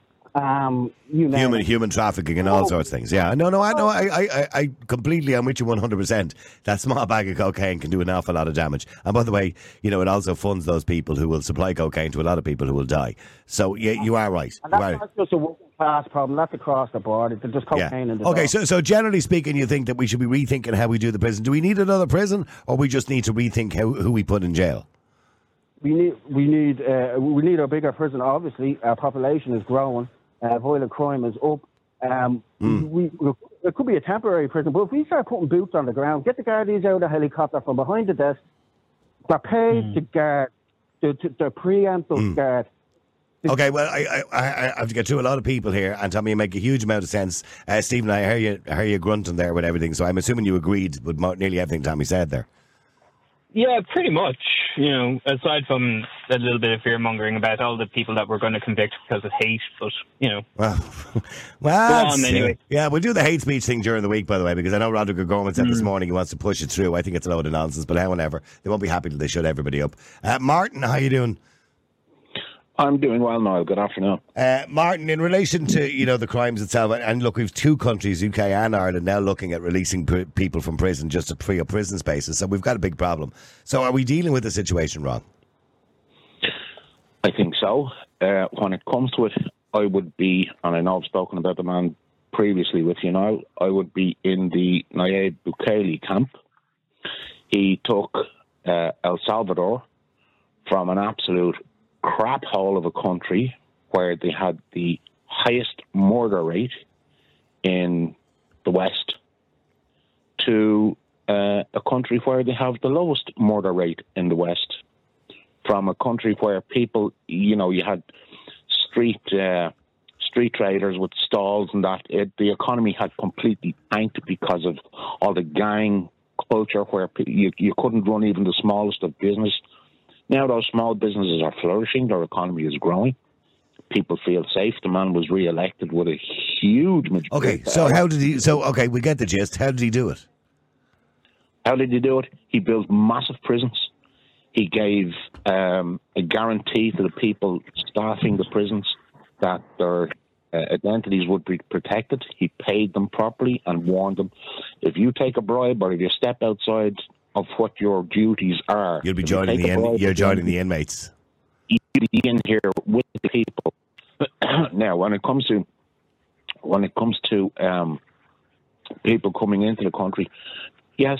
human trafficking and all sorts of things. Yeah, I completely, I'm with you 100%. That small bag of cocaine can do an awful lot of damage. And by the way, it also funds those people who will supply cocaine to a lot of people who will die. So yeah, you are right. And that's not just a working class problem. That's across the board. It's just cocaine in the Okay, so generally speaking, you think that we should be rethinking how we do the prison. Do we need another prison, or we just need to rethink who we put in jail? We need a bigger prison. Obviously, our population is growing. violent crime is up. It could be a temporary prison, but if we start putting boots on the ground, get the guardians out of the helicopter from behind the desk, they're paid to guard, they're preemptive guard. Okay, well, I have to get through a lot of people here, and Tommy, you make a huge amount of sense. Stephen, I hear you grunting there with everything, so I'm assuming you agreed with nearly everything Tommy said there. Yeah, pretty much. Aside from a little bit of fear mongering about all the people that we're going to convict because of hate, but Well, on anyway. Yeah, we'll do the hate speech thing during the week, by the way, because I know Roderick Gorman said this morning he wants to push it through. I think it's a load of nonsense, but however, they won't be happy till they shut everybody up. Martin, how you doing? I'm doing well, Niall. Good afternoon. Martin, in relation to the crimes itself, and look, we've two countries, UK and Ireland, now looking at releasing people from prison just to free up prison spaces. So we've got a big problem. So are we dealing with the situation wrong? I think so. When it comes to it, I would be, and I know I've spoken about the man previously with you now, I would be in the Nayib Bukele camp. He took El Salvador from an absolute crap hole of a country where they had the highest murder rate in the West to a country where they have the lowest murder rate in the West. From a country where people, you had street traders with stalls and that, the economy had completely tanked because of all the gang culture where you couldn't run even the smallest of business. Now those small businesses are flourishing, their economy is growing, people feel safe. The man was re-elected with a huge majority. Okay, so how did he, we get the gist. How did he do it? How did he do it? He built massive prisons. He gave a guarantee to the people staffing the prisons that their identities would be protected. He paid them properly and warned them, if you take a bribe or if you step outside of what your duties are, you'll be joining the inmates. You'll be in here with the people. Now, when it comes to people coming into the country, yes,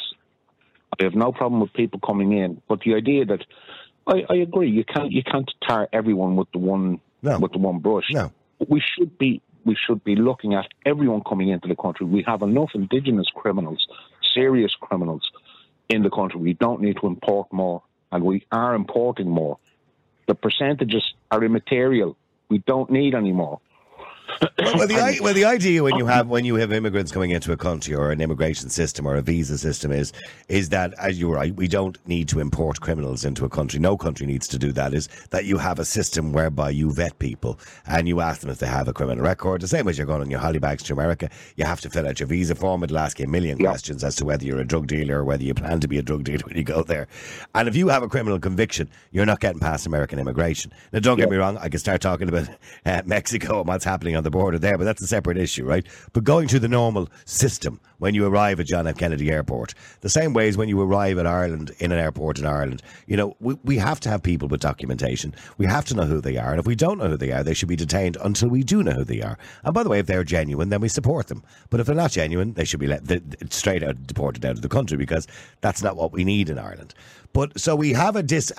I have no problem with people coming in, but the idea that I agree, you can't tar everyone with the one brush. No, we should be looking at everyone coming into the country. We have enough indigenous criminals, serious criminals in the country. We don't need to import more, and we are importing more. The percentages are immaterial. We don't need any more. Well, the idea when you have immigrants coming into a country, or an immigration system or a visa system, is that, as you're right, we don't need to import criminals into a country. No country needs to do that. Is that you have a system whereby you vet people and you ask them if they have a criminal record. The same as you're going on your hollybags to America, you have to fill out your visa form. It'll ask you a million questions as to whether you're a drug dealer or whether you plan to be a drug dealer when you go there. And if you have a criminal conviction, you're not getting past American immigration. Now, don't get me wrong, I could start talking about Mexico and what's happening on the border there, but that's a separate issue, right? But going through the normal system when you arrive at John F. Kennedy Airport, the same way as when you arrive at Ireland, in an airport in Ireland, we have to have people with documentation. We have to know who they are, and if we don't know who they are, they should be detained until we do know who they are. And by the way, if they're genuine, then we support them. But if they're not genuine, they should be straight out deported out of the country, because that's not what we need in Ireland. But so we have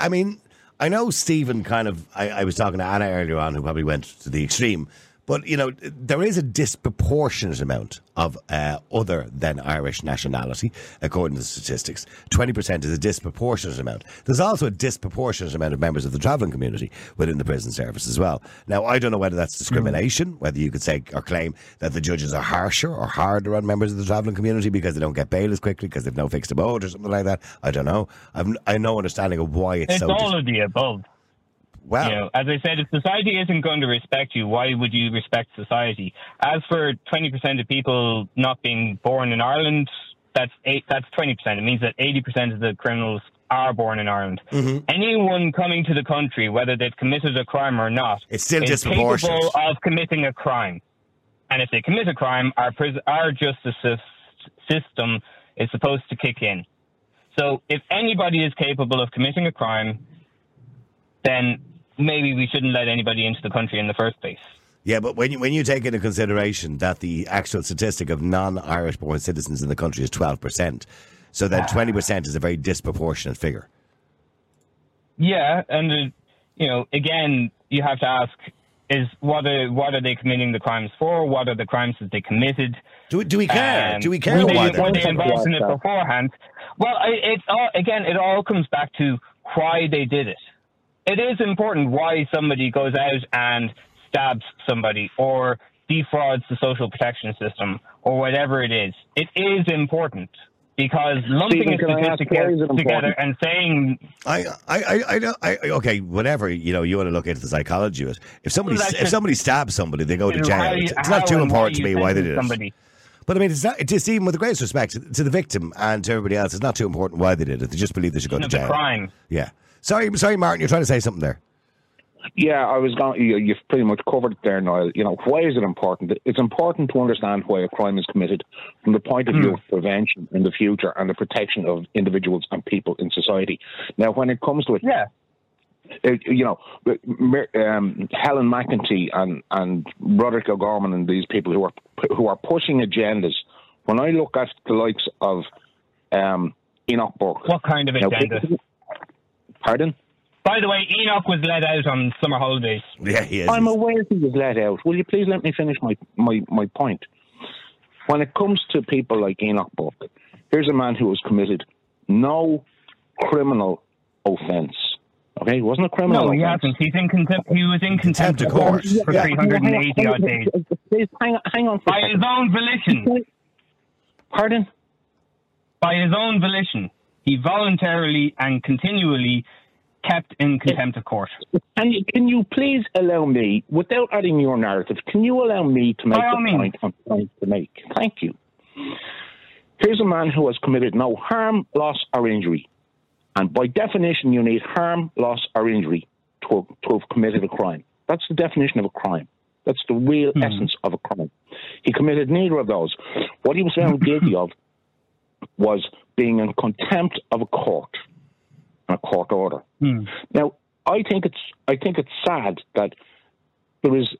I know Stephen I was talking to Anna earlier on, who probably went to the extreme. But, there is a disproportionate amount of other than Irish nationality, according to the statistics. 20% is a disproportionate amount. There's also a disproportionate amount of members of the travelling community within the prison service as well. Now, I don't know whether that's discrimination, whether you could say or claim that the judges are harsher or harder on members of the travelling community because they don't get bail as quickly because they've no fixed abode or something like that. I don't know. I have no understanding of why it's so... It's all of the above. Well, as I said, if society isn't going to respect you, why would you respect society? As for 20% of people not being born in Ireland, that's 20%. It means that 80% of the criminals are born in Ireland. Mm-hmm. Anyone coming to the country, whether they've committed a crime or not, it's still disproportionate, capable of committing a crime. And if they commit a crime, our justice system is supposed to kick in. So if anybody is capable of committing a crime, then maybe we shouldn't let anybody into the country in the first place. Yeah, but when you take into consideration that the actual statistic of non-Irish born citizens in the country is 12%, so that 20% is a very disproportionate figure. Yeah, and again, you have to ask, is what are they committing the crimes for? What are the crimes that they committed? Do we care? Do we care were why they involved in it beforehand? Well, it all comes back to why they did it. It is important why somebody goes out and stabs somebody or defrauds the social protection system or whatever it is. It is important. Because lumping statistics together and saying, okay, whatever, you want to look into the psychology of it. If somebody stabs somebody, they go to jail. It's not too important to me why they did it. But I mean, it's just even with the greatest respect to the victim and to everybody else, it's not too important why they did it. They just believe they should go to jail. It's a crime. Yeah. Sorry, Martin, you're trying to say something there. Yeah, I was going. You've pretty much covered it there, Niall. Why is it important? It's important to understand why a crime is committed from the point of view of prevention in the future and the protection of individuals and people in society. Now, when it comes to it, Helen McEntee and Roderick O'Gorman and these people who are pushing agendas. When I look at the likes of Enoch Burke, what kind of agenda? Pardon? By the way, Enoch was let out on summer holidays. Yeah, he is. I'm aware he was let out. Will you please let me finish my point? When it comes to people like Enoch Burke, here's a man who has committed no criminal offence. Okay, he wasn't a criminal. No, he hasn't. He was in contempt of court for 380 odd days. Please, hang on. By his own volition. Pardon? By his own volition. He voluntarily and continually kept in contempt of court. Can you please allow me, without adding your narrative, can you allow me to make the point I'm trying to make? Thank you. Here's a man who has committed no harm, loss, or injury. And by definition, you need harm, loss, or injury to have committed a crime. That's the definition of a crime. That's the real essence of a crime. He committed neither of those. What he was found guilty of was being in contempt of a court. A court order. Now, I think it's sad that there is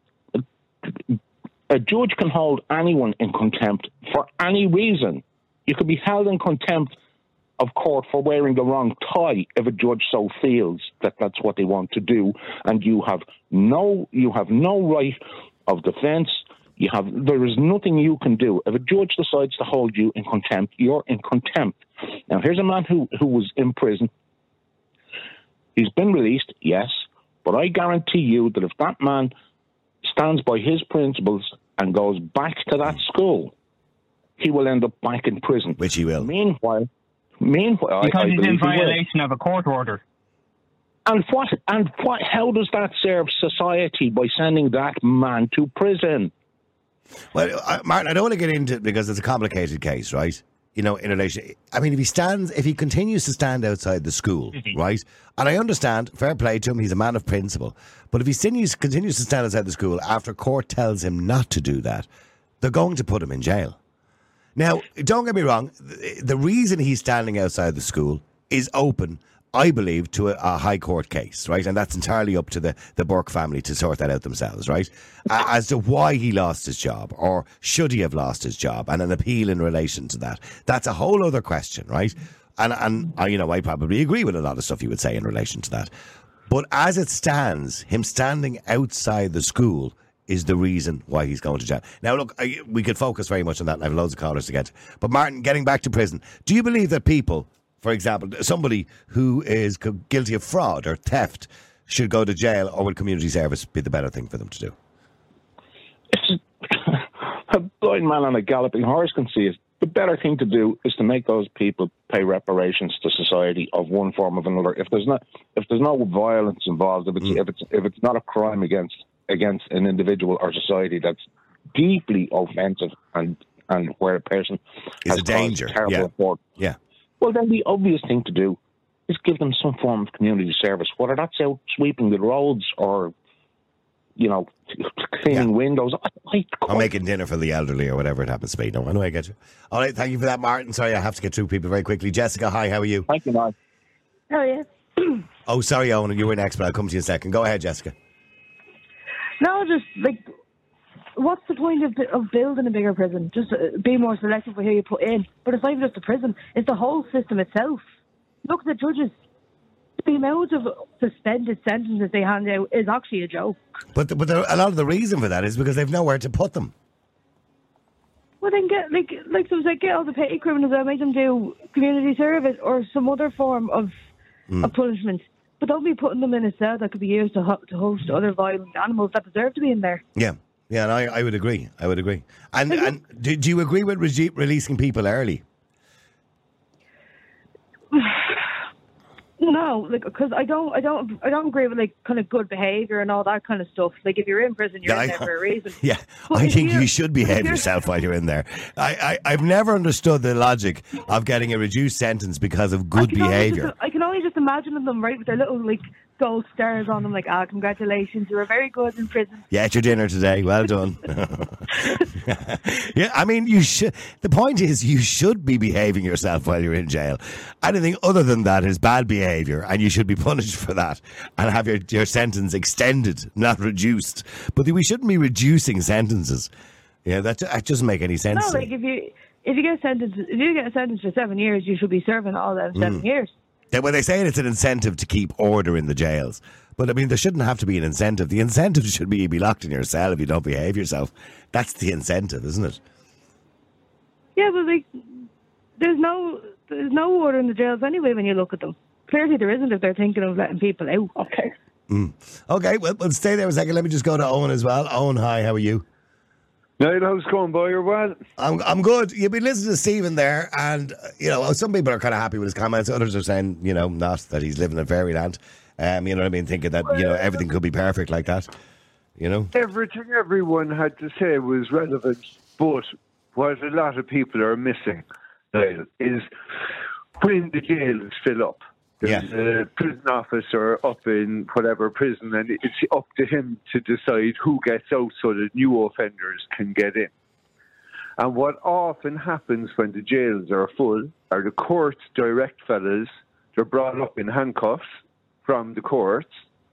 a judge can hold anyone in contempt for any reason. You could be held in contempt of court for wearing the wrong tie if a judge so feels that that's what they want to do, and you have no right of defence. There is nothing you can do. If a judge decides to hold you in contempt, you're in contempt. Now, here's a man who was in prison. He's been released, yes, but I guarantee you that if that man stands by his principles and goes back to that school, he will end up back in prison. Which he will. Meanwhile, because he's in violation of a court order. And how does that serve society by sending that man to prison? Well, Martin, I don't want to get into it because it's a complicated case, right? In relation, I mean, if he continues to stand outside the school, right? And I understand, fair play to him, he's a man of principle. But if he continues to stand outside the school after court tells him not to do that, they're going to put him in jail. Now, don't get me wrong, the reason he's standing outside the school is open, I believe, to a high court case, right? And that's entirely up to the Burke family to sort that out themselves, right? As to why he lost his job, or should he have lost his job, and an appeal in relation to that. That's a whole other question, right? And I probably agree with a lot of stuff you would say in relation to that. But as it stands, him standing outside the school is the reason why he's going to jail. Now, look, we could focus very much on that, and I have loads of callers to get to. But Martin, getting back to prison, do you believe that people, for example, somebody who is guilty of fraud or theft should go to jail, or would community service be the better thing for them to do? A blind man on a galloping horse can see it. The better thing to do is to make those people pay reparations to society of one form or another. If there's no violence involved, if it's not a crime against an individual or society that's deeply offensive and where a person is a danger, terrible yeah. Well, then the obvious thing to do is give them some form of community service, whether that's out sweeping the roads or, cleaning windows. Or making dinner for the elderly or whatever it happens to be. No, I know I get you. All right, thank you for that, Martin. Sorry, I have to get through people very quickly. Jessica, hi, how are you? Thank you, Martin. How are you? Oh, sorry, Owen, you were next, but I'll come to you in a second. Go ahead, Jessica. No, just, what's the point of building a bigger prison? Just be more selective with who you put in. But it's not even just the prison, it's the whole system itself. Look at the judges. the amount of suspended sentences they hand out is actually a joke. But a lot of the reason for that is because they've nowhere to put them. Well, then get get all the petty criminals and make them do community service or some other form of punishment. But don't be putting them in a cell that could be used to host other violent animals that deserve to be in there. Yeah, and I would agree. And do you agree with releasing people early? No, because I don't agree with kind of good behaviour and all that kind of stuff. Like if you're in prison, you're in there for a reason. Yeah, but I think you should behave yourself while you're in there. I've never understood the logic of getting a reduced sentence because of good behaviour. I can only just imagine them with their little gold stars on them, congratulations, you were very good in prison. You ate your dinner today, well done. Yeah, I mean, you should. The point is, you should be behaving yourself while you're in jail. Anything other than that is bad behaviour, and you should be punished for that and have your sentence extended, not reduced. But we shouldn't be reducing sentences. Yeah, that doesn't make any sense. No, if you get a sentence for 7 years, you should be serving all that 7 years. When they say it's an incentive to keep order in the jails. But, I mean, there shouldn't have to be an incentive. The incentive should be you be locked in your cell if you don't behave yourself. That's the incentive, isn't it? Yeah, but, there's no order in the jails anyway when you look at them. Clearly there isn't if they're thinking of letting people out. Okay. Okay, well, stay there a second. Let me just go to Owen as well. Owen, hi, how are you? Niall, how's it going, boy? You're well? I'm good. You've been listening to Stephen there, and some people are kind of happy with his comments. Others are saying, not that he's living in fairyland. You know what I mean? Thinking that everything could be perfect like that. Everything everyone had to say was relevant, but what a lot of people are missing, Niall, is when the jails fill up. There's a prison officer up in whatever prison, and it's up to him to decide who gets out so that new offenders can get in. And what often happens when the jails are full are the courts direct fellas. They're brought up in handcuffs from the courts.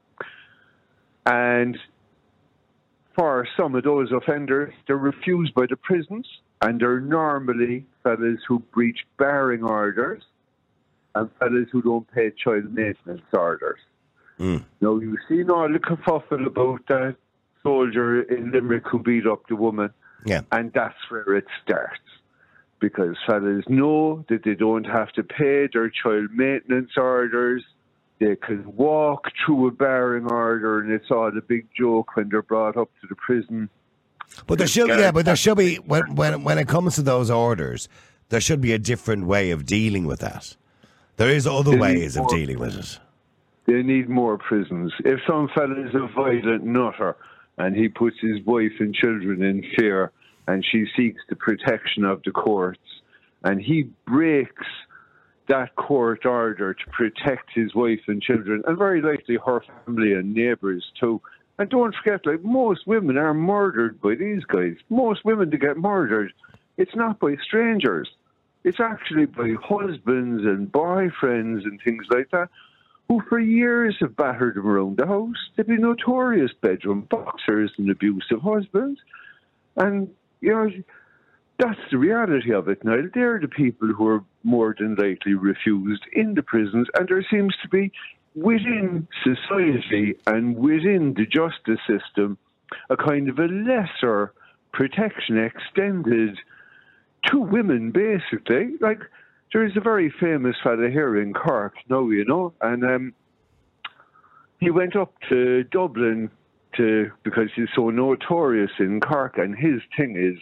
And for some of those offenders, they're refused by the prisons, and they're normally fellas who breach barring orders and fellas who don't pay child maintenance orders. Now, you've seen all the kerfuffle about that soldier in Limerick who beat up the woman, and that's where it starts. Because fellas know that they don't have to pay their child maintenance orders. They can walk through a barring order, and it's all a big joke when they're brought up to the prison. But there should be when it comes to those orders, there should be a different way of dealing with that. There is other ways of dealing with it. They need more prisons. If some fella is a violent nutter and he puts his wife and children in fear and she seeks the protection of the courts and he breaks that court order to protect his wife and children and very likely her family and neighbours too. And don't forget, most women are murdered by these guys. Most women that get murdered, it's not by strangers. It's actually by husbands and boyfriends and things like that who for years have battered them around the house. They've been notorious bedroom boxers and abusive husbands. And, that's the reality of it now. They're the people who are more than likely refused in the prisons, and there seems to be within society and within the justice system a kind of a lesser protection extended to women, basically. There is a very famous fella here in Cork now, and he went up to Dublin because he's so notorious in Cork, and his thing is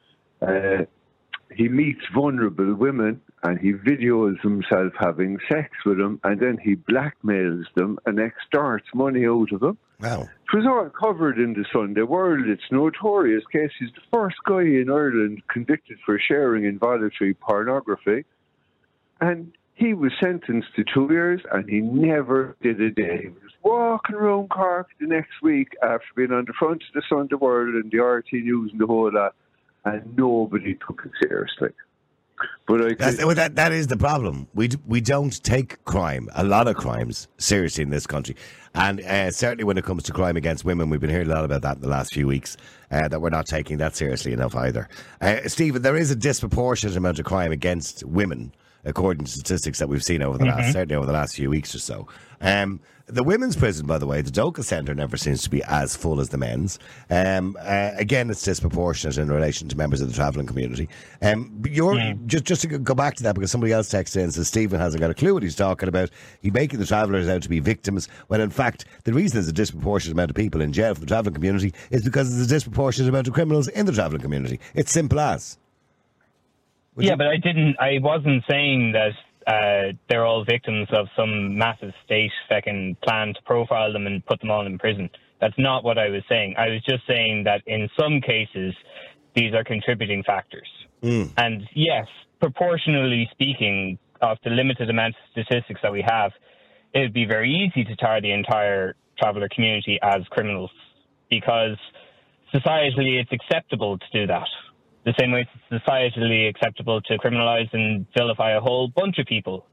he meets vulnerable women and he videos himself having sex with them, and then he blackmails them and extorts money out of them. Wow. It was all covered in the Sunday World. It's a notorious case. He's the first guy in Ireland convicted for sharing involuntary pornography. And he was sentenced to 2 years, and he never did a day. He was walking around Cork the next week after being on the front of the Sunday World and the RT News and the whole lot, and nobody took it seriously. But that is the problem. We don't take crime, a lot of crimes, seriously in this country. And certainly when it comes to crime against women, we've been hearing a lot about that in the last few weeks, that we're not taking that seriously enough either. Stephen, there is a disproportionate amount of crime against women according to statistics that we've seen over the last, certainly over the last few weeks or so. The women's prison, by the way, the Doka Centre never seems to be as full as the men's. Again, it's disproportionate in relation to members of the travelling community. Just to go back to that, because somebody else texted in and says Stephen hasn't got a clue what he's talking about. He's making the travellers out to be victims, when in fact the reason there's a disproportionate amount of people in jail for the travelling community is because there's a disproportionate amount of criminals in the travelling community. It's simple as. But I wasn't saying that they're all victims of some massive state fucking plan to profile them and put them all in prison. That's not what I was saying. I was just saying that in some cases, these are contributing factors. And yes, proportionally speaking, of the limited amount of statistics that we have, it would be very easy to tar the entire traveller community as criminals, because societally it's acceptable to do that. The same way it's societally acceptable to criminalise and vilify a whole bunch of people,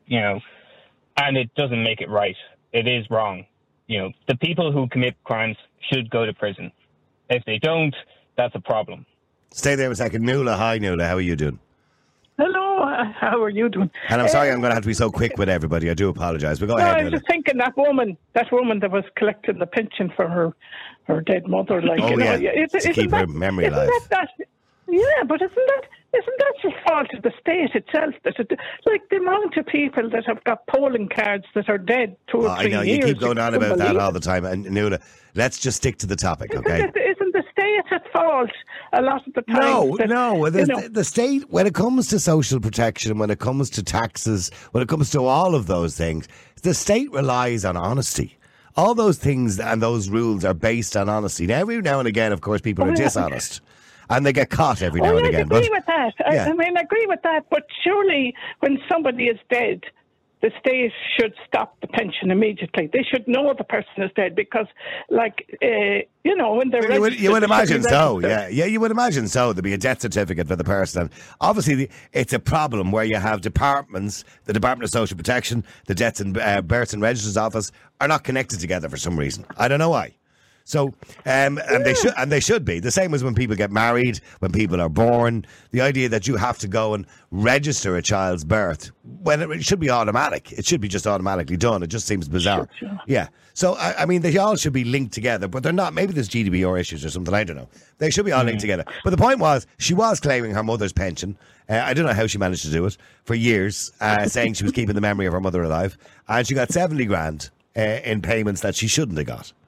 and it doesn't make it right. It is wrong. The people who commit crimes should go to prison. If they don't, that's a problem. Stay there a second. Nuala, hi Nuala, how are you doing? Hello, how are you doing? And I'm sorry I'm going to have to be so quick with everybody. I do apologise, but go ahead, I Nuala. was just thinking that woman that was collecting the pension for her dead mother. To keep her memory alive. Yeah, but isn't that the fault of the state itself? Like the amount of people that have got polling cards that are dead 2 or 3 years. I know, you keep going on about that all the time. And Nuala, let's just stick to the topic, okay? Isn't the state at fault a lot of the time? No. The state, when it comes to social protection, when it comes to taxes, when it comes to all of those things, the state relies on honesty. All those things and those rules are based on honesty. Now, every now and again, of course, people are dishonest. And they get caught every now and again. I agree with that. I agree with that. But surely when somebody is dead, the state should stop the pension immediately. They should know the person is dead because, when they're registered... You would imagine so, yeah. Yeah, you would imagine so. There'd be a death certificate for the person. And obviously, it's a problem where you have departments, the Department of Social Protection, the Deaths and Births and Registers Office, are not connected together for some reason. I don't know why. So, they should be. The same as when people get married, when people are born. The idea that you have to go and register a child's birth, when it should be automatic. It should be just automatically done. It just seems bizarre. Sure. Yeah. So, they all should be linked together, but they're not. Maybe there's GDPR issues or something. I don't know. They should be all linked together. But the point was, she was claiming her mother's pension. I don't know how she managed to do it for years, saying she was keeping the memory of her mother alive. And she got 70 grand in payments that she shouldn't have got.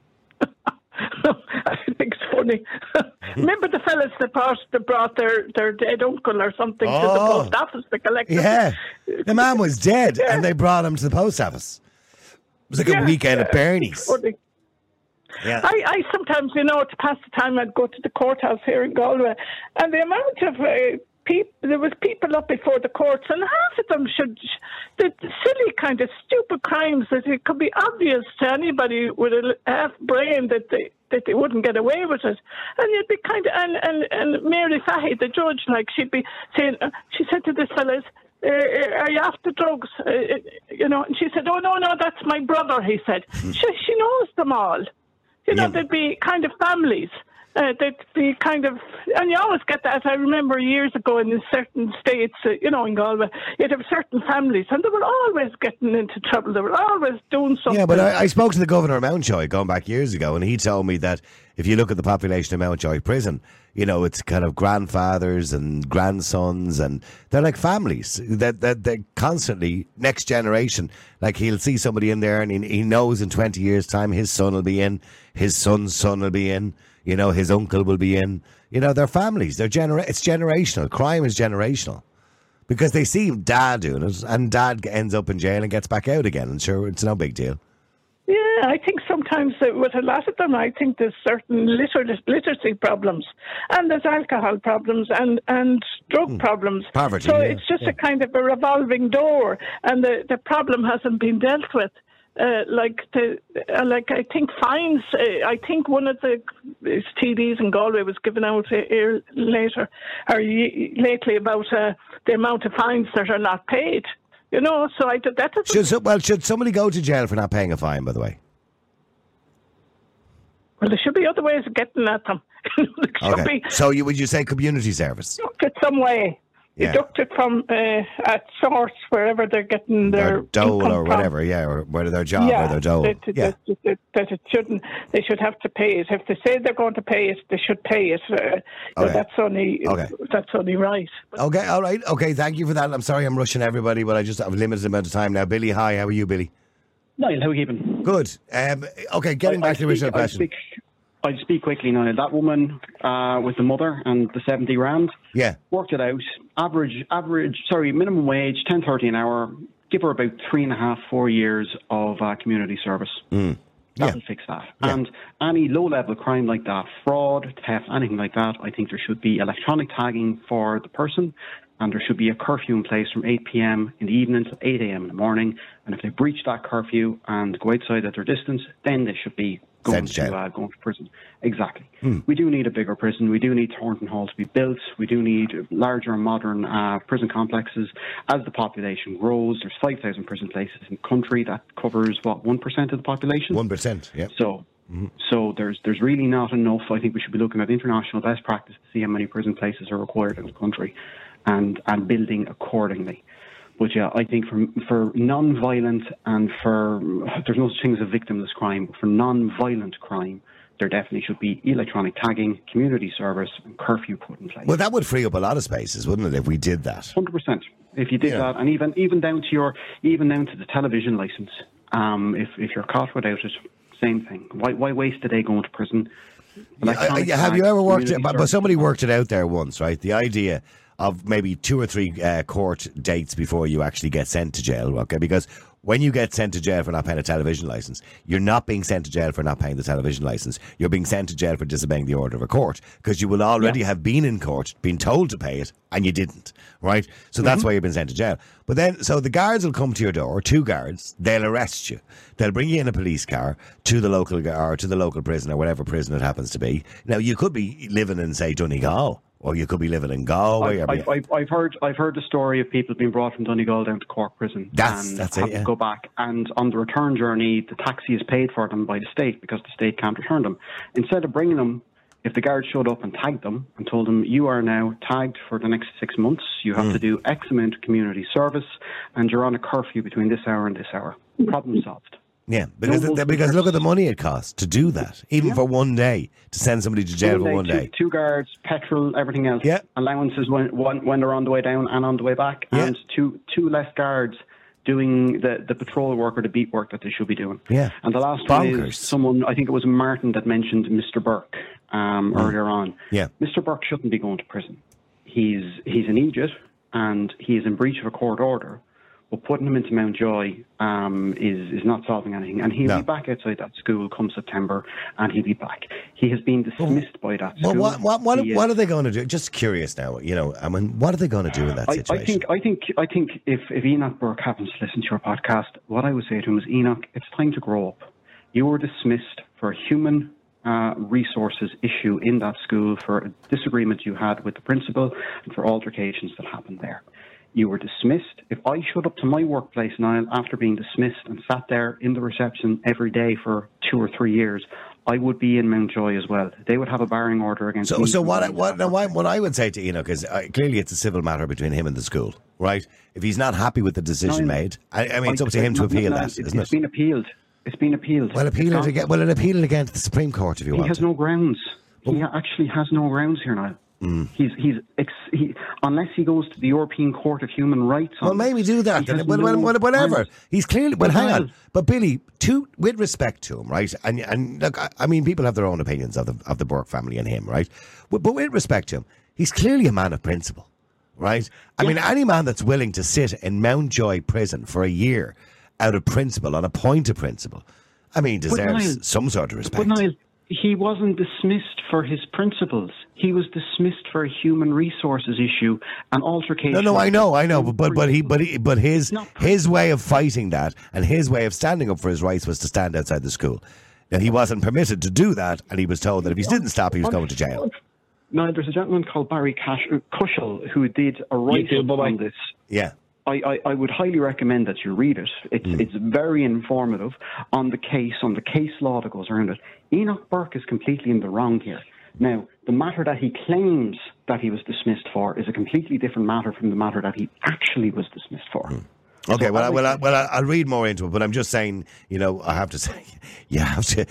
I think it's funny. Remember the fellas that brought their dead uncle or something to the post office to collect it? Yeah. The man was dead and they brought him to the post office. It was like a weekend at Bernie's. Funny. Yeah. I sometimes, to pass the time, I'd go to the courthouse here in Galway, and the amount of there was people up before the courts, and half of them the silly kind of stupid crimes that it could be obvious to anybody with a half brain that they wouldn't get away with it. And you'd be kind of, and Mary Fahy, the judge, she'd be saying, she said to this fellas, are you after drugs? And she said, oh, no, that's my brother, he said. She knows them all. There'd be kind of families. They'd be kind of, and you always get that. I remember years ago in certain states, in Galway, you'd have certain families, and they were always getting into trouble. They were always doing something. Yeah, but I spoke to the governor of Mountjoy going back years ago, and he told me that if you look at the population of Mountjoy Prison, it's kind of grandfathers and grandsons, and they're like families. That they're constantly next generation. Like he'll see somebody in there, and he knows in 20 years' time his son will be in, his son's son will be in. His uncle will be in. They're families. It's generational. Crime is generational. Because they see dad doing it, and dad ends up in jail and gets back out again. And sure, it's no big deal. Yeah, I think sometimes with a lot of them, I think there's certain literacy problems, and there's alcohol problems, and drug problems. Poverty. So it's just a kind of a revolving door, and the problem hasn't been dealt with. I think fines. I think one of the TDs in Galway was given out here lately about the amount of fines that are not paid. So I did that. Should somebody go to jail for not paying a fine? By the way. Well, there should be other ways of getting at them. Okay. So would you say community service? Look at some way. deducted from at source, wherever they're getting their dole income or from. whatever, or whether their job or their dole. That it shouldn't. They should have to pay it. If they say they're going to pay it, they should pay it. That's only right. Okay, all right. Okay, thank you for that. I'm sorry I'm rushing everybody, but I just have a limited amount of time now. Billy, hi. How are you, Billy? Niall, how are you keeping? Good. Okay, getting back to the original question. I'll speak quickly now. That woman with the mother and the 70 grand, worked it out. Minimum wage, 10.30 an hour. Give her about 3.5, 4 years of community service. That'll fix that. Yeah. And any low-level crime like that, fraud, theft, anything like that, I think there should be electronic tagging for the person, and there should be a curfew in place from 8 p.m. in the evening to 8 a.m. in the morning. And if they breach that curfew and go outside at their distance, then they should be going to prison. Exactly. We do need a bigger prison. We do need Thornton Hall to be built. We do need larger modern prison complexes. As the population grows, there's 5,000 prison places in the country. That covers, 1% of the population? 1%, yeah. So there's really not enough. I think we should be looking at international best practice to see how many prison places are required in the country and building accordingly. But yeah, I think for non-violent and there's no such thing as a victimless crime, but for non-violent crime, there definitely should be electronic tagging, community service, and curfew put in place. Well, that would free up a lot of spaces, wouldn't it, if we did that? 100%. If you did that, and even down to the television license, if you're caught without it, same thing. Why waste a day going to prison? Have you ever worked it? But somebody worked it out there once, right? The idea of maybe 2 or 3 court dates before you actually get sent to jail, okay? Because when you get sent to jail for not paying a television licence, you're not being sent to jail for not paying the television licence. You're being sent to jail for disobeying the order of a court, because you will already have been in court, been told to pay it, and you didn't, right? So that's why you've been sent to jail. But then, so the guards will come to your door, 2 guards, they'll arrest you. They'll bring you in a police car to the local prison or whatever prison it happens to be. Now, you could be living in, say, Donegal, or you could be living in Galway. I've heard the story of people being brought from Donegal down to Cork prison. That's to go back, and on the return journey, the taxi is paid for them by the state because the state can't return them. Instead of bringing them, if the guard showed up and tagged them and told them, you are now tagged for the next 6 months, you have to do X amount of community service, and you're on a curfew between this hour and this hour. Problem solved. Yeah, because look at the money it costs to do that, even for one day, to send somebody to jail for one day. 2 guards, petrol, everything else. Yeah. Allowances when they're on the way down and on the way back, and two less guards doing the patrol work or the beat work that they should be doing. Yeah. And the last one is someone, I think it was Martin that mentioned Mr. Burke earlier on. Yeah. Mr. Burke shouldn't be going to prison. He's an idiot and he is in breach of a court order. But putting him into Mountjoy is not solving anything. And he'll be back outside that school come September, and he'll be back. He has been dismissed by that school. Well, what are they going to do? Just curious now, what are they going to do in that situation? I think if Enoch Burke happens to listen to your podcast, what I would say to him is, Enoch, it's time to grow up. You were dismissed for a human resources issue in that school, for a disagreement you had with the principal, and for altercations that happened there. You were dismissed. If I showed up to my workplace, Niall, after being dismissed and sat there in the reception every day for 2 or 3 years, I would be in Mountjoy as well. They would have a barring order against me. So what I would say to Enoch is, clearly it's a civil matter between him and the school, right? If he's not happy with the decision made, it's up to him to appeal that, isn't it? It's been appealed. It's been appealed. Well, appeal it again to the Supreme Court if you want. He has no grounds. He actually has no grounds here, Niall. He's unless he goes to the European Court of Human Rights. Well, maybe do that. Whatever. He's clearly. Well, hang on. But Billy, with respect to him, right? And look, people have their own opinions of the Burke family and him, right? But with respect to him, he's clearly a man of principle, right? I mean, any man that's willing to sit in Mountjoy prison for a year out of principle, on a point of principle, deserves some sort of respect. But Niall, he wasn't dismissed for his principles. He was dismissed for a human resources issue and altercation. No, I know. But his way of fighting that and his way of standing up for his rights was to stand outside the school. Now, he wasn't permitted to do that, and he was told that if he didn't stop, he was going to jail. No, there's a gentleman called Barry Cushel who did a write-up on this. Yeah. I would highly recommend that you read it. It's very informative on the case law that goes around it. Enoch Burke is completely in the wrong here. Now, the matter that he claims that he was dismissed for is a completely different matter from the matter that he actually was dismissed for. Okay, so I'll read more into it, but I'm just saying, I have to say, you have to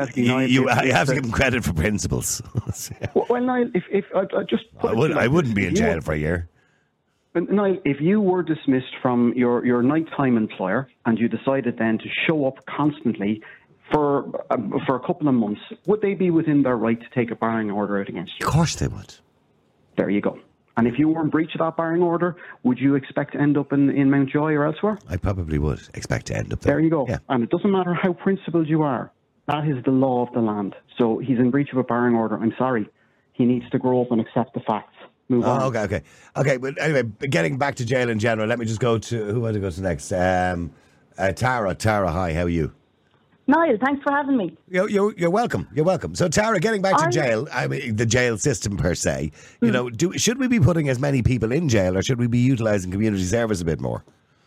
give him credit for principles. Well, Niall, if I just I wouldn't be in jail for a year. Niall, if you were dismissed from your nighttime employer and you decided then to show up constantly for a couple of months, would they be within their right to take a barring order out against you? Of course they would. There you go. And if you were in breach of that barring order, would you expect to end up in Mountjoy or elsewhere? I probably would expect to end up there. There you go. Yeah. And it doesn't matter how principled you are. That is the law of the land. So he's in breach of a barring order. I'm sorry. He needs to grow up and accept the facts. Move on. Okay, but anyway, getting back to jail in general, let me just go to, who want to go to next? Tara. Tara, hi, how are you? Niall, thanks for having me. You're welcome. You're welcome. So, Tara, getting back to jail, I mean, the jail system per se, should we be putting as many people in jail, or should we be utilising community service a bit more?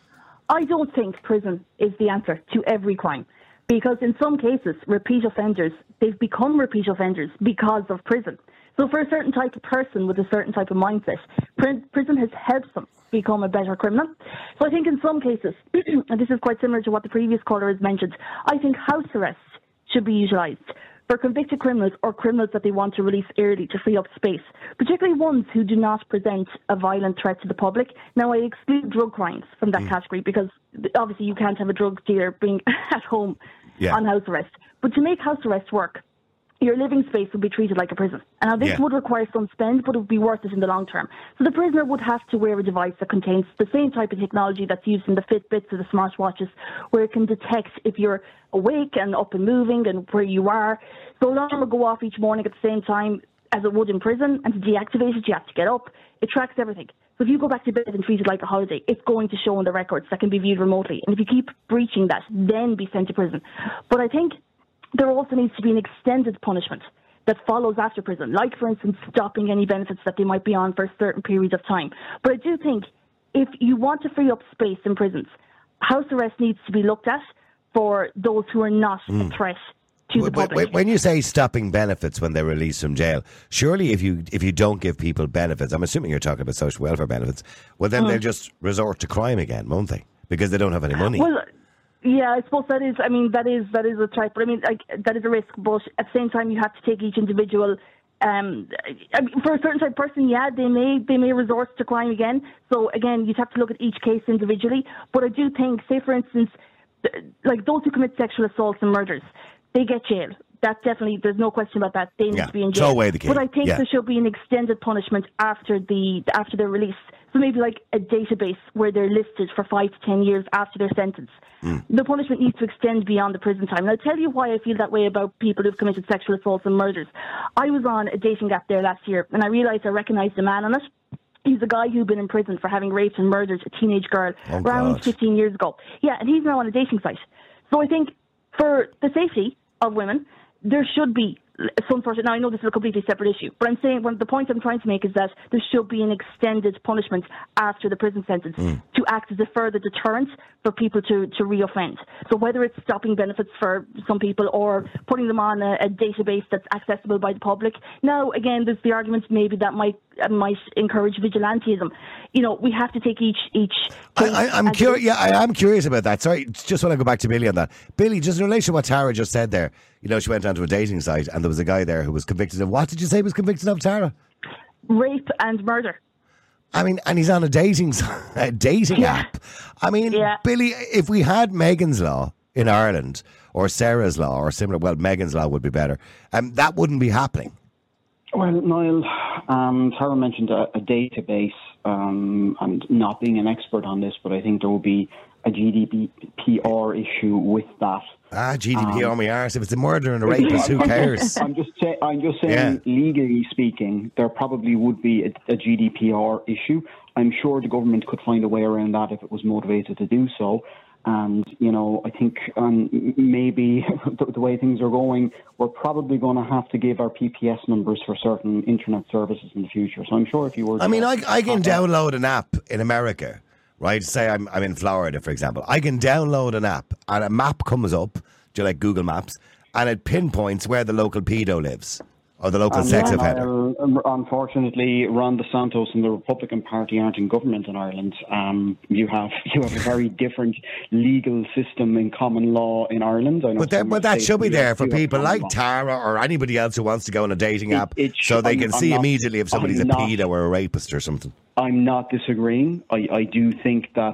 I don't think prison is the answer to every crime, because in some cases, repeat offenders, they've become repeat offenders because of prison. So for a certain type of person with a certain type of mindset, prison has helped them become a better criminal. So I think in some cases, and this is quite similar to what the previous caller has mentioned, I think house arrest should be utilised for convicted criminals or criminals that they want to release early to free up space, particularly ones who do not present a violent threat to the public. Now, I exclude drug crimes from that category because obviously you can't have a drug dealer being at home on house arrest. But to make house arrest work, your living space would be treated like a prison. And now this would require some spend, but it would be worth it in the long term. So the prisoner would have to wear a device that contains the same type of technology that's used in the Fitbits or the smartwatches, where it can detect if you're awake and up and moving and where you are. So alarm will go off each morning at the same time as it would in prison, and to deactivate it, you have to get up. It tracks everything. So if you go back to bed and treat it like a holiday, it's going to show on the records that can be viewed remotely. And if you keep breaching that, then be sent to prison. But I think there also needs to be an extended punishment that follows after prison, like, for instance, stopping any benefits that they might be on for a certain period of time. But I do think if you want to free up space in prisons, house arrest needs to be looked at for those who are not a threat to the public. When you say stopping benefits when they're released from jail, surely if you don't give people benefits, I'm assuming you're talking about social welfare benefits, well, then they'll just resort to crime again, won't they? Because they don't have any money. Well, yeah, I suppose that is a threat, but I mean, that is a risk. But at the same time, you have to take each individual. For a certain type of person, they may resort to crime again. So again, you'd have to look at each case individually. But I do think, say for instance, like those who commit sexual assaults and murders, they get jail. That definitely, there's no question about that. They need to be in jail. Throw away the key. But I think there should be an extended punishment after their release. So maybe like a database where they're listed for 5 to 10 years after their sentence. The punishment needs to extend beyond the prison time. And I'll tell you why I feel that way about people who've committed sexual assaults and murders. I was on a dating app there last year, and I realised I recognised a man on it. He's a guy who'd been in prison for having raped and murdered a teenage girl around 15 years ago. Yeah, and he's now on a dating site. So I think for the safety of women, there should be some sort of, now I know this is a completely separate issue, but I'm saying the point I'm trying to make is that there should be an extended punishment after the prison sentence to act as a further deterrent for people to reoffend. So whether it's stopping benefits for some people or putting them on a database that's accessible by the public. Now, again, there's the argument maybe that might encourage vigilantism. We have to take each I'm curious. Yeah, I am curious about that. Sorry, just want to go back to Billy on that. Billy, just in relation to what Tara just said there, she went onto a dating site and there was a guy there who was convicted of, what did you say he was convicted of, Tara? Rape and murder. I mean, and he's on a dating app. I mean, Billy, if we had Megan's Law in Ireland or Sarah's Law or similar, well, Megan's Law would be better, that wouldn't be happening. Well, Niall, Tara mentioned a database, and not being an expert on this, but I think there will be a GDPR issue with that. GDPR me arse. If it's a murder and a rapist, who cares? I'm just saying, legally speaking, there probably would be a GDPR issue. I'm sure the government could find a way around that if it was motivated to do so. And, I think maybe the way things are going, we're probably going to have to give our PPS numbers for certain internet services in the future. So I'm sure if you were... I can download an app in America, right? Say I'm in Florida, for example. I can download an app and a map comes up, like Google Maps, and it pinpoints where the local pedo lives. Or the local sex offender? Unfortunately, Ron DeSantis and the Republican Party aren't in government in Ireland. You have a very different legal system in common law in Ireland. I know but that should be there for people like Tara or anybody else who wants to go on a dating app, so they can see immediately if somebody's a pedo or a rapist or something. I'm not disagreeing. I do think that,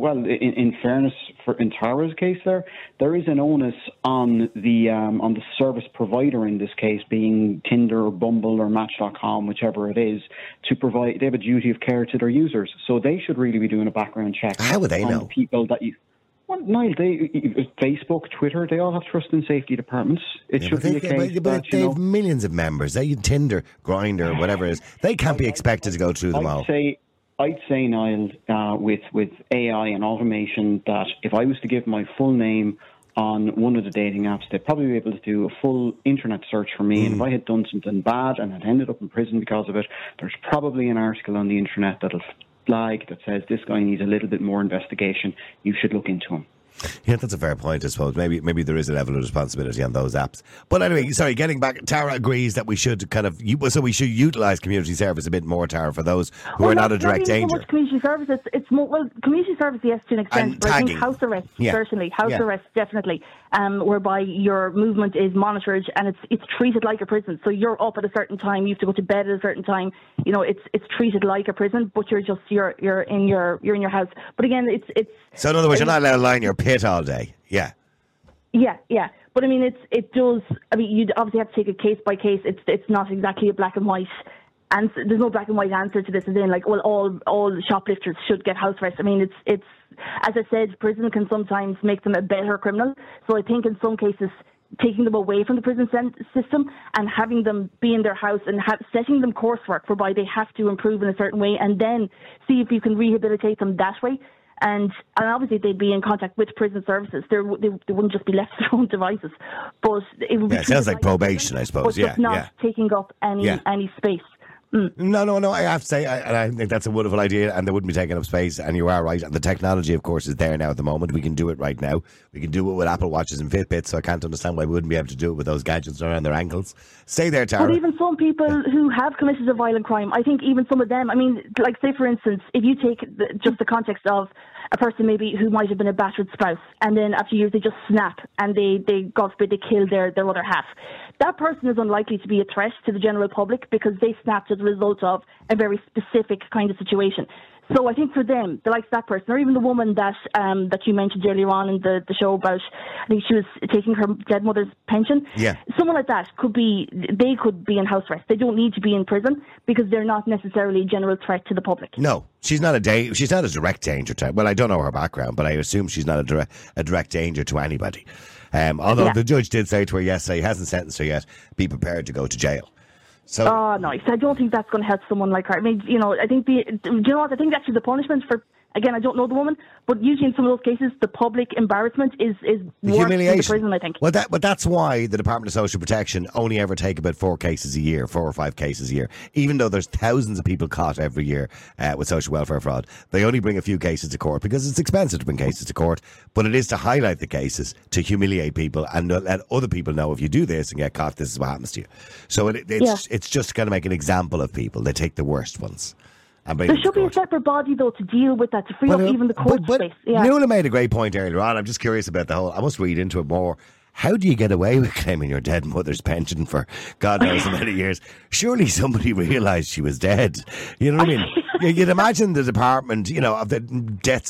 in fairness, in Tara's case there is an onus on the service provider in this case, being Tinder or Bumble or Match.com, whichever it is, to provide. They have a duty of care to their users, so they should really be doing a background check. How would they know? The people that you. Well, Niall, Facebook, Twitter, they all have trust and safety departments. It should be a case that, they have millions of members. They have Tinder, Grindr, whatever it is. They can't be expected to go through them all. I'd say, Niall, with AI and automation, that if I was to give my full name on one of the dating apps, they'd probably be able to do a full internet search for me. And if I had done something bad and had ended up in prison because of it, there's probably an article on the internet that'll flag that says this guy needs a little bit more investigation. You should look into him. Yeah, that's a fair point, I suppose. Maybe there is a level of responsibility on those apps. But anyway, sorry, getting back, Tara agrees that we should we should utilise community service a bit more, Tara, for those who are not a direct danger. So much community service, it's more, community service, yes, to an extent, but I think house arrest, certainly, arrest, definitely, whereby your movement is monitored and it's treated like a prison. So you're up at a certain time, you have to go to bed at a certain time. You know, it's treated like a prison, but you're in your house. But again, it's. So in other words, you're not allowed to lie in your pit all day. Yeah. Yeah. But I mean, it does. I mean, you'd obviously have to take it case by case. It's not exactly a black and white answer. There's no black and white answer to this. As in, like, well, all shoplifters should get house arrest. I mean, it's as I said, prison can sometimes make them a better criminal. So I think in some cases, taking them away from the prison system and having them be in their house and setting them coursework whereby they have to improve in a certain way, and then see if you can rehabilitate them that way. And obviously they'd be in contact with prison services. They wouldn't just be left to their own devices. But it would be it sounds like probation, I suppose. But just not taking up any space. No, I have to say, I think that's a wonderful idea, and they wouldn't be taking up space, and you are right. And the technology, of course, is there now at the moment. We can do it right now. We can do it with Apple Watches and Fitbits, so I can't understand why we wouldn't be able to do it with those gadgets around their ankles. Stay there, Tara. But even some people who have committed a violent crime, I think even some of them, I mean, like, say, for instance, if you take just the context of a person maybe who might have been a battered spouse, and then after years they just snap and they God forbid, they kill their other half. That person is unlikely to be a threat to the general public because they snapped as a result of a very specific kind of situation. So I think for them, the likes of that person, or even the woman that you mentioned earlier on in the show about, I think she was taking her dead mother's pension. Yeah. Someone like that could be in house arrest. They don't need to be in prison because they're not necessarily a general threat to the public. No, she's not a direct danger to. Well, I don't know her background, but I assume she's not a direct danger to anybody. Although the judge did say to her yesterday, he hasn't sentenced her yet, be prepared to go to jail. So, nice. I don't think that's going to help someone like her. I mean, I think I think actually the punishment for, again, I don't know the woman, but usually in some of those cases, the public embarrassment is worse than the prison, I think. Well, that's why the Department of Social Protection only ever take about 4 or 5 cases a year. Even though there's thousands of people caught every year with social welfare fraud, they only bring a few cases to court because it's expensive to bring cases to court, but it is to highlight the cases, to humiliate people and let other people know if you do this and get caught, this is what happens to you. So it's just going to make an example of people. They take the worst ones. There should be a separate body, though, to deal with that, to free up even the court space. Yeah. Nuala made a great point earlier on. I'm just curious about the whole... I must read into it more. How do you get away with claiming your dead mother's pension for God knows how many years? Surely somebody realised she was dead. You know what I mean? You'd imagine the department, of the births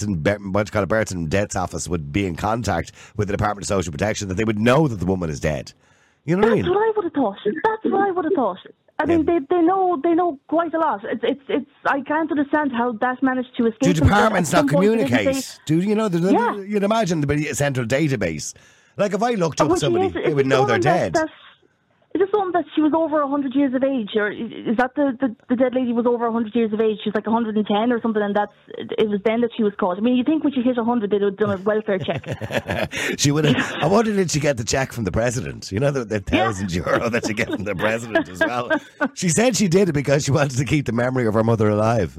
and deaths office would be in contact with the Department of Social Protection, that they would know that the woman is dead. You know what I mean? That's what I would have thought. I mean, they know quite a lot. It's I can't understand how that managed to escape. Do departments not communicate? You'd imagine there'd be a central database. Like if I looked up somebody, they would know they're dead. Is it something that she was over 100 years of age, or is that the dead lady was over 100 years of age? She was like 110 or something, and it was then that she was caught. I mean, you think when she hit 100, they'd have done a welfare check. She would have. I wonder, did she get the check from the president? You know, the €1,000 that she get from the president as well. She said she did it because she wanted to keep the memory of her mother alive.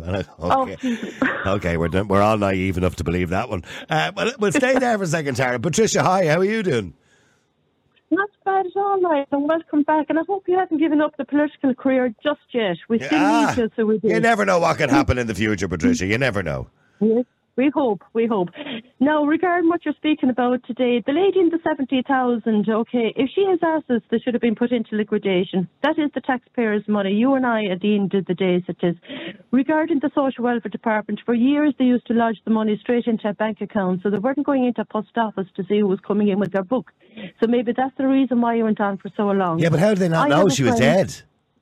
Okay, we're all naive enough to believe that one. But we'll stay there for a second, Tara. Patricia, hi. How are you doing? Not bad at all, Niall, and welcome back. And I hope you haven't given up the political career just yet. We still need you, so we do. You never know what can happen in the future, Patricia. You never know. Yes, we hope. Now, regarding what you're speaking about today, the lady in the 70,000, okay, if she has assets that should have been put into liquidation, that is the taxpayers' money. You and I, at the end of the day, such as regarding the Social Welfare Department, for years they used to lodge the money straight into a bank account, so they weren't going into a post office to see who was coming in with their book. So maybe that's the reason why you went on for so long. Yeah, but how did they not know she was dead?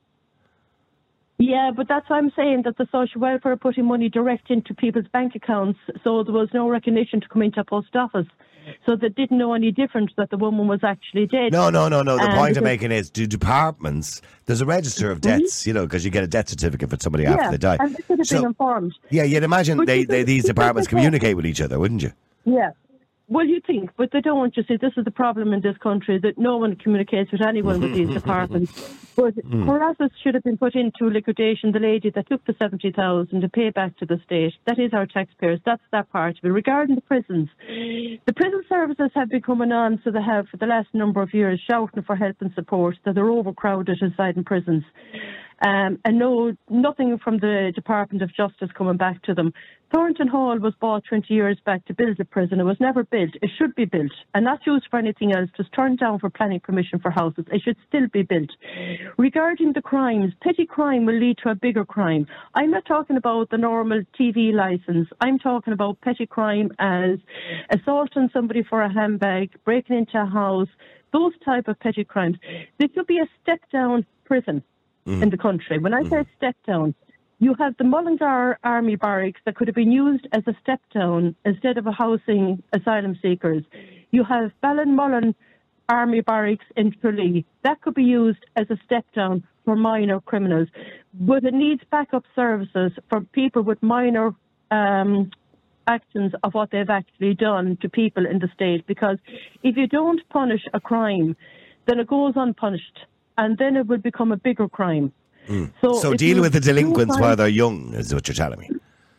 Yeah, but that's why I'm saying that the social welfare are putting money direct into people's bank accounts, so there was no recognition to come into a post office. So they didn't know any different that the woman was actually dead. No. The point I'm making is, do departments, there's a register of deaths, because you get a death certificate for somebody after they die. And they could have been informed. Yeah, you'd imagine these departments communicate with each other, wouldn't you? Yeah. Well, you think, but they don't. You see, this is the problem in this country, that no one communicates with anyone with these departments. But her assets should have been put into liquidation. The lady that took the 70,000 to pay back to the state, that is our taxpayers. That's that part of it. Regarding the prisons, the prison services have been coming on, so they have for the last number of years, shouting for help and support, that they're overcrowded inside in prisons. And nothing from the Department of Justice coming back to them. Thornton Hall was bought 20 years back to build a prison. It was never built. It should be built and not used for anything else. Just turned down for planning permission for houses. It should still be built. Regarding the crimes, petty crime will lead to a bigger crime. I'm not talking about the normal TV licence. I'm talking about petty crime as assaulting somebody for a handbag, breaking into a house, those type of petty crimes. There should be a step-down prison in the country. When I say step-down, you have the Mullingar Army Barracks that could have been used as a step-down instead of a housing asylum seekers. You have Ballinmullen Army Barracks in Tralee. That could be used as a step-down for minor criminals. But it needs backup services for people with minor actions of what they've actually done to people in the state. Because if you don't punish a crime, then it goes unpunished. And then it will become a bigger crime. So deal with the delinquents while they're young, is what you're telling me.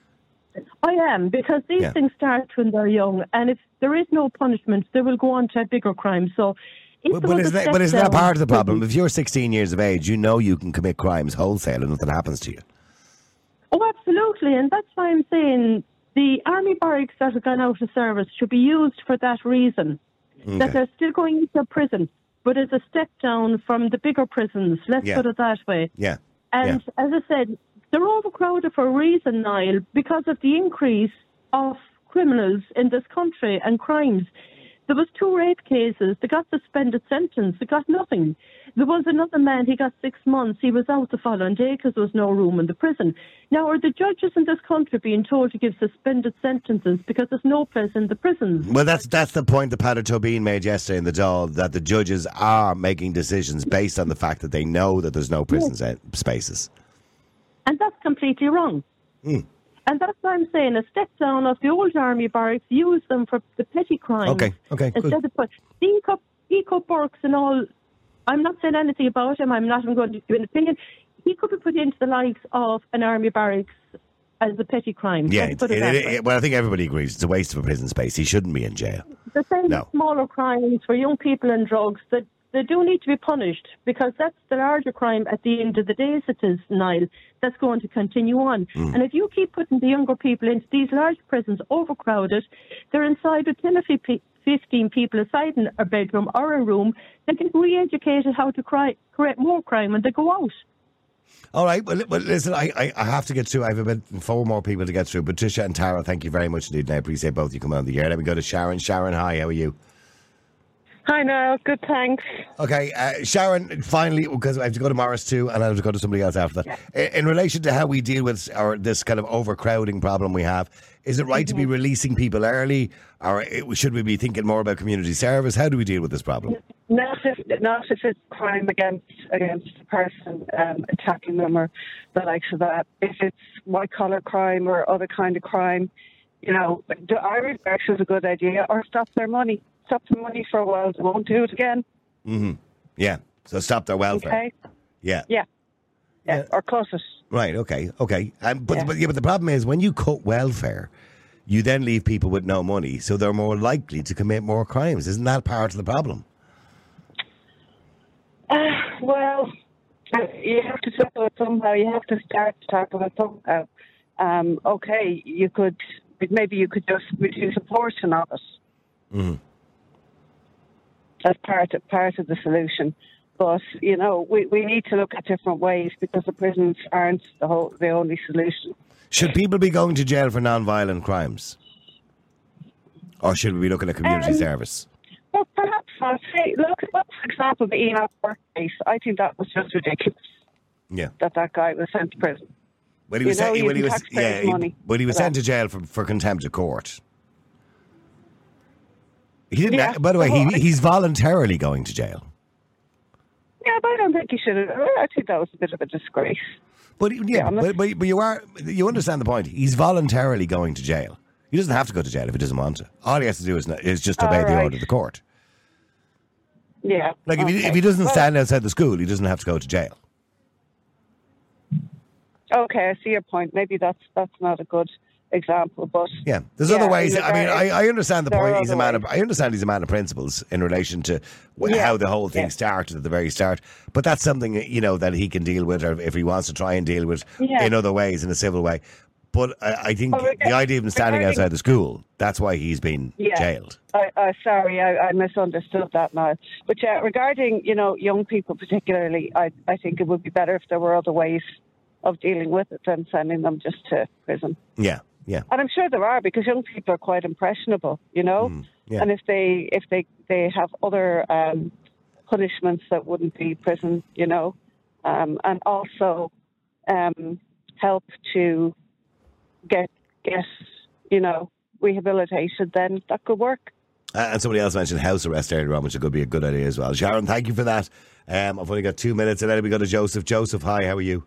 I am, because these things start when they're young, and if there is no punishment, they will go on to a bigger crime. So, but isn't that part of the problem? If you're 16 years of age, you know you can commit crimes wholesale and nothing happens to you. Oh, absolutely, and that's why I'm saying the army barracks that have gone out of service should be used for that reason, that they're still going into a prison. But it's a step down from the bigger prisons, let's put it that way. Yeah. And as I said, they're overcrowded for a reason, Niall, because of the increase of criminals in this country and crimes. There was 2 rape cases. They got suspended sentence. They got nothing. There was another man, he got 6 months. He was out the following day because there was no room in the prison. Now, are the judges in this country being told to give suspended sentences because there's no place in the prisons? Well, that's the point that Paddy Tobin made yesterday in the Dáil, that the judges are making decisions based on the fact that they know that there's no prison spaces. And that's completely wrong. And that's why I'm saying a step down of the old army barracks, use them for the petty crimes. Okay, instead of put Eco Burks and all. I'm not saying anything about him. I'm not even going to give an opinion. He could be put into the likes of an army barracks as a petty crime. Yeah, well, I think everybody agrees it's a waste of a prison space. He shouldn't be in jail. The same with smaller crimes for young people and drugs, that they do need to be punished, because that's the larger crime at the end of the day, it is, Niall, that's going to continue on. And if you keep putting the younger people into these large prisons, overcrowded, they're inside with 10 or 15 people aside in a bedroom or a room, they can be re-educated how to create more crime when they go out. All right, well listen, I have to get through. I have about 4 more people to get through. Patricia and Tara, thank you very much indeed. I appreciate both of you coming on the air. Let me go to Sharon. Sharon, hi, how are you? Hi, Niall. Good, thanks. Okay, Sharon, finally, because I have to go to Morris too, and I have to go to somebody else after that. In relation to how we deal with this kind of overcrowding problem we have, is it right to be releasing people early, or should we be thinking more about community service? How do we deal with this problem? Not if it's crime against the person attacking them or the likes of that. If it's white-collar crime or other kind of crime, the Irish Barracks is a good idea, or stop their money. Stop the money for a while, they won't do it again. Yeah, so stop their welfare. Okay. Yeah, or cut it. Right, okay. But the problem is, when you cut welfare, you then leave people with no money, so they're more likely to commit more crimes. Isn't that part of the problem? Well, you have to tackle it somehow. You have to start to tackle it somehow. Okay, maybe you could just reduce a portion of it. Mm-hmm. That's part of the solution. But, you know, we need to look at different ways because the prisons aren't the only solution. Should people be going to jail for non-violent crimes? Or should we be looking at community service? Well, perhaps not. Say, look, for example, the Enoch Burke case. I think that was just ridiculous. Yeah. That guy was sent to prison. But he was sent to jail for contempt of court. He didn't. Yeah. By the way, he's voluntarily going to jail. Yeah, but I don't think he should have. I think that was a bit of a disgrace. But you understand the point. He's voluntarily going to jail. He doesn't have to go to jail if he doesn't want to. All he has to do is just obey the order of the court. Yeah. Like if he doesn't stand outside the school, he doesn't have to go to jail. Okay, I see your point. Maybe that's not a good example, but yeah, there's other ways. I mean, I understand the point. I understand he's a man of principles in relation to how the whole thing started at the very start. But that's something that he can deal with, or if he wants to try and deal with in other ways, in a civil way. But I think the idea of him standing outside the school, that's why he's been jailed. Sorry, I misunderstood that now. But regarding young people particularly, I think it would be better if there were other ways of dealing with it than sending them just to prison. Yeah. Yeah. And I'm sure there are, because young people are quite impressionable, And if they have other punishments that wouldn't be prison, and also help to get rehabilitation, then that could work. And somebody else mentioned house arrest earlier on, which could be a good idea as well. Sharon, thank you for that. I've only got 2 minutes, and then we go to Joseph. Joseph, hi, how are you?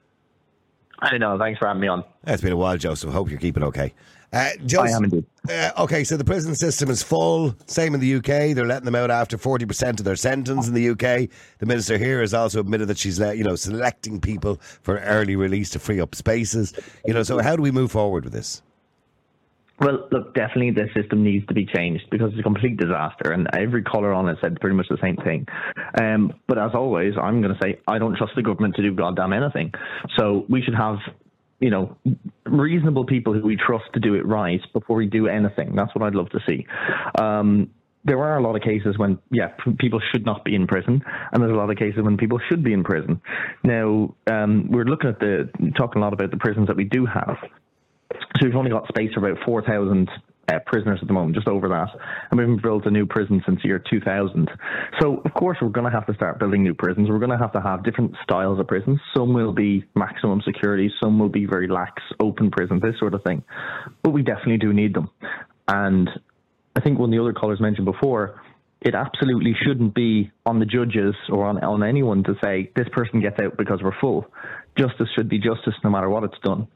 I know, thanks for having me on. It's been a while, Joseph. Hope you're keeping okay. Joseph, I am indeed. Okay, so the prison system is full. Same in the UK. They're letting them out after 40% of their sentence in the UK. The minister here has also admitted that she's selecting people for early release to free up spaces. So how do we move forward with this? Well, look, definitely the system needs to be changed because it's a complete disaster, and every caller on it said pretty much the same thing. But as always, I'm going to say I don't trust the government to do goddamn anything. So we should have, reasonable people who we trust to do it right before we do anything. That's what I'd love to see. There are a lot of cases when, people should not be in prison, and there's a lot of cases when people should be in prison. Now, we're talking a lot about the prisons that we do have. So we've only got space for about 4,000 prisoners at the moment, just over that. And we haven't built a new prison since the year 2000. So, of course, we're going to have to start building new prisons. We're going to have different styles of prisons. Some will be maximum security. Some will be very lax, open prisons, this sort of thing. But we definitely do need them. And I think one of the other callers mentioned before, it absolutely shouldn't be on the judges or on anyone to say this person gets out because we're full. Justice should be justice no matter what it's done.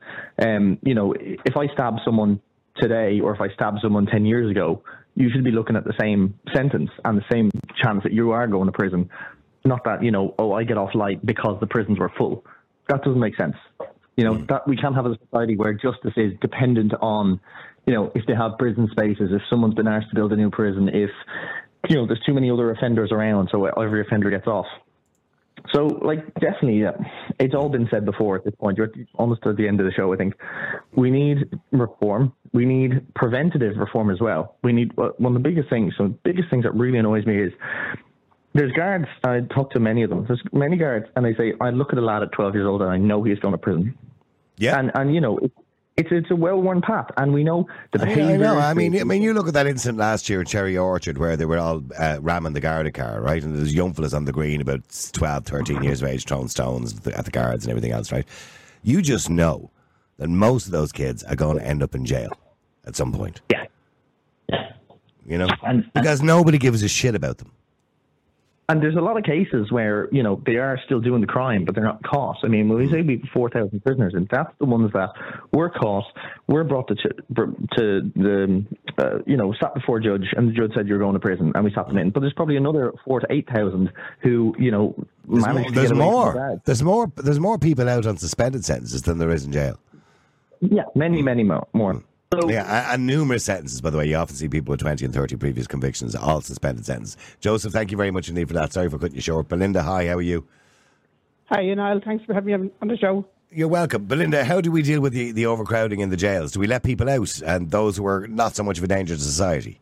If I stab someone today or if I stab someone 10 years ago, you should be looking at the same sentence and the same chance that you are going to prison. Not that, I get off light because the prisons were full. That doesn't make sense. That we can't have a society where justice is dependent on, if they have prison spaces, if someone's been asked to build a new prison, if there's too many other offenders around, so every offender gets off. So, definitely, it's all been said before at this point. You're almost at the end of the show, I think. We need reform. We need preventative reform as well. We need, one of the biggest things that really annoys me is there's guards, I talk to many of them, there's many guards, and they say, I look at a lad at 12 years old and I know he's going to prison. Yeah. And it's a well-worn path, and we know the behaviour. I mean, you look at that incident last year at Cherry Orchard where they were all ramming the Garda car, right? And there's young fellas on the green about 12, 13 years of age throwing stones at the guards and everything else, right? You just know that most of those kids are going to end up in jail at some point. Yeah. Because nobody gives a shit about them. And there's a lot of cases where, they are still doing the crime, but they're not caught. I mean, when we say we have 4,000 prisoners, and that's the ones that were caught, were brought to the, sat before a judge, and the judge said you're going to prison, and we sat them in. But there's probably another 4,000 to 8,000 who, managed to get away from the There's more people out on suspended sentences than there is in jail. Yeah, many more. Yeah, and numerous sentences, by the way. You often see people with 20 and 30 previous convictions, all suspended sentences. Joseph, thank you very much indeed for that. Sorry for cutting you short. Belinda, hi, how are you? Hi, Niall. Thanks for having me on the show. You're welcome. Belinda, how do we deal with the overcrowding in the jails? Do we let people out and those who are not so much of a danger to society?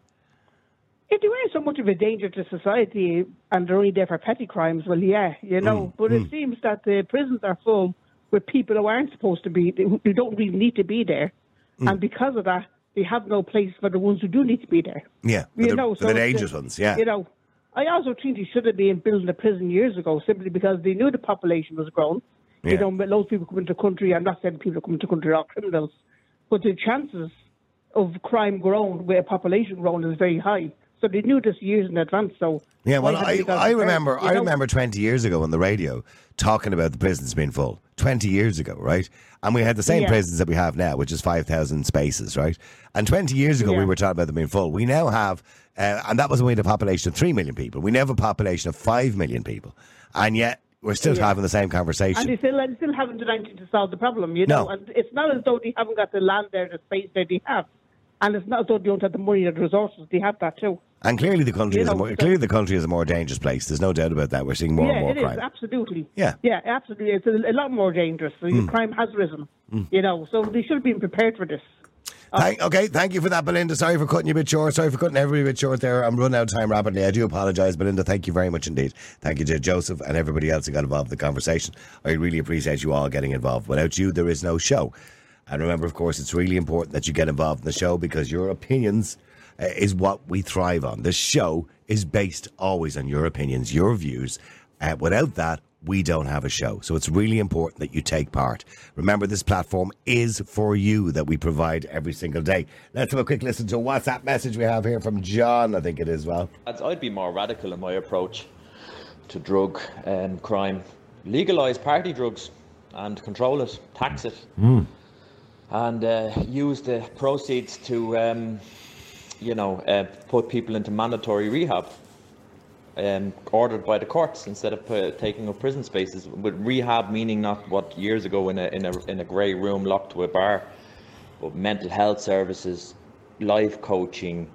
If they weren't so much of a danger to society and they're only there for petty crimes, well, yeah, But it seems that the prisons are full with people who aren't supposed to be, who don't really need to be there. And because of that, they have no place for the ones who do need to be there. Yeah, the dangerous ones, yeah. I also think they should have been building a prison years ago simply because they knew the population was growing. Yeah. Loads of people come into the country. I'm not saying people come into the country are criminals, but the chances of crime growing with a population growing is very high. So they knew this years in advance. So yeah, well, I remember 20 years ago on the radio talking about the prisons being full. 20 years ago, right? And we had the same prisons that we have now, which is 5,000 spaces, right? And 20 years ago, we were talking about them being full. We now have, and that was when we had a population of 3 million people. We now have a population of 5 million people. And yet, we're still having the same conversation. And they still haven't done anything to solve the problem, No. And it's not as though they haven't got the land there, the space there they have. And it's not as though they don't have the money or the resources. They have that too. And clearly the country is a more dangerous place. There's no doubt about that. We're seeing more and more crime. Yeah, it is, absolutely. Yeah, absolutely. It's a lot more dangerous. Crime has risen, so they should have been prepared for this. Thank you for that, Belinda. Sorry for cutting you a bit short. Sorry for cutting everybody a bit short there. I'm running out of time rapidly. I do apologise, Belinda. Thank you very much indeed. Thank you to Joseph and everybody else who got involved in the conversation. I really appreciate you all getting involved. Without you, there is no show. And remember, of course, it's really important that you get involved in the show because your opinions is what we thrive on. The show is based always on your opinions, your views. Without that, we don't have a show. So it's really important that you take part. Remember, this platform is for you that we provide every single day. Let's have a quick listen to a WhatsApp message we have here from John, I think it is, well. I'd be more radical in my approach to drug crime. Legalise party drugs and control it, tax it. And use the proceeds to, put people into mandatory rehab, ordered by the courts instead of taking up prison spaces. With rehab meaning not what years ago in a grey room locked to a bar, but mental health services, life coaching,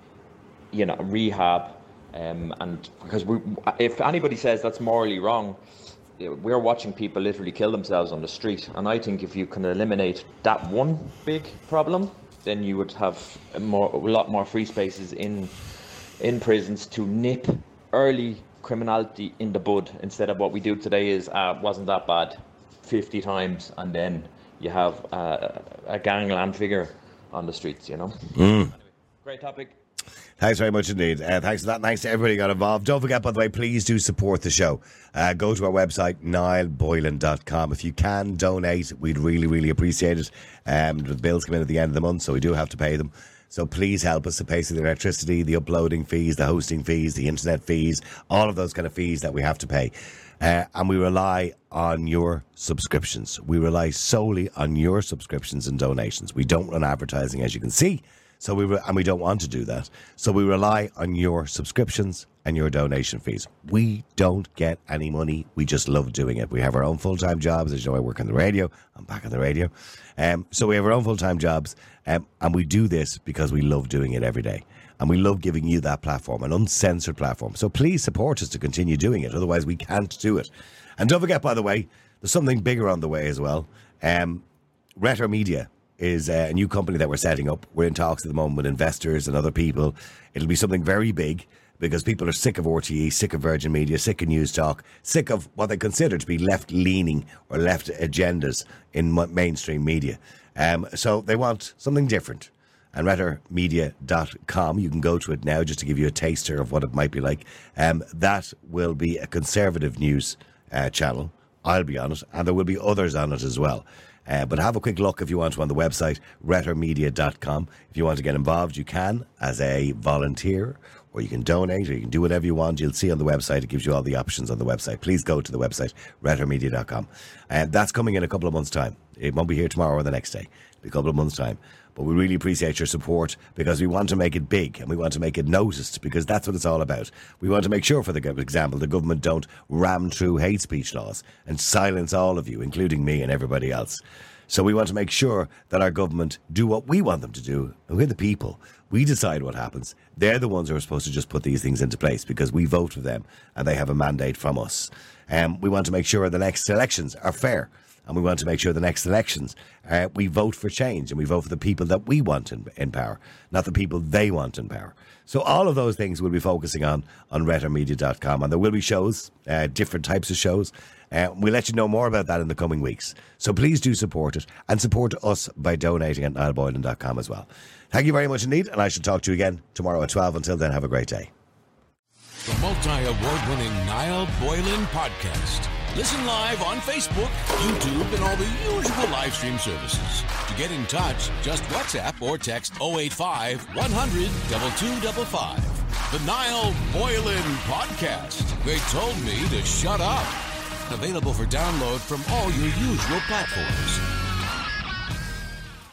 rehab, and because if anybody says that's morally wrong, we're watching people literally kill themselves on the street, and I think if you can eliminate that one big problem, then you would have a lot more free spaces in prisons to nip early criminality in the bud, instead of what we do today is wasn't that bad 50 times, and then you have a gangland figure on the streets. Anyway, great topic. Thanks very much indeed. Thanks for that. Thanks to everybody who got involved. Don't forget, by the way, please do support the show. Go to our website, niallboylan.com. If you can donate, we'd really, really appreciate it. The bills come in at the end of the month, so we do have to pay them. So please help us to pay for the electricity, the uploading fees, the hosting fees, the internet fees, all of those kind of fees that we have to pay. And we rely on your subscriptions. We rely solely on your subscriptions and donations. We don't run advertising, as you can see. So we don't want to do that. So we rely on your subscriptions and your donation fees. We don't get any money. We just love doing it. We have our own full-time jobs. As you know, I work on the radio. I'm back on the radio. So we have our own full-time jobs. And we do this because we love doing it every day. And we love giving you that platform, an uncensored platform. So please support us to continue doing it. Otherwise, we can't do it. And don't forget, by the way, there's something bigger on the way as well. Retro Media is a new company that we're setting up. We're in talks at the moment with investors and other people. It'll be something very big because people are sick of RTE, sick of Virgin Media, sick of News Talk, sick of what they consider to be left-leaning or left agendas in mainstream media. So they want something different. And rettermedia.com, you can go to it now just to give you a taster of what it might be like. That will be a conservative news channel, I'll be honest, and there will be others on it as well. But have a quick look if you want to on the website, rettermedia.com. If you want to get involved, you can as a volunteer, or you can donate, or you can do whatever you want. You'll see on the website, it gives you all the options on the website. Please go to the website, rettermedia.com. And that's coming in a couple of months' time. It won't be here tomorrow or the next day. It'll be a couple of months' time. But we really appreciate your support because we want to make it big and we want to make it noticed because that's what it's all about. We want to make sure, for example, the government don't ram through hate speech laws and silence all of you, including me and everybody else. So we want to make sure that our government do what we want them to do. And we're the people. We decide what happens. They're the ones who are supposed to just put these things into place because we vote for them and they have a mandate from us. We want to make sure the next elections are fair. And we want to make sure the next elections, we vote for change and we vote for the people that we want in power, not the people they want in power. So all of those things we'll be focusing on redrmedia.com. And there will be shows, different types of shows. We'll let you know more about that in the coming weeks. So please do support it and support us by donating at niallboylan.com as well. Thank you very much indeed. And I shall talk to you again tomorrow at 12. Until then, have a great day. The multi-award-winning Niall Boylan Podcast. Listen live on Facebook, YouTube, and all the usual live stream services. To get in touch, just WhatsApp or text 085 100 2255. The Niall Boylan Podcast. They told me to shut up. Available for download from all your usual platforms.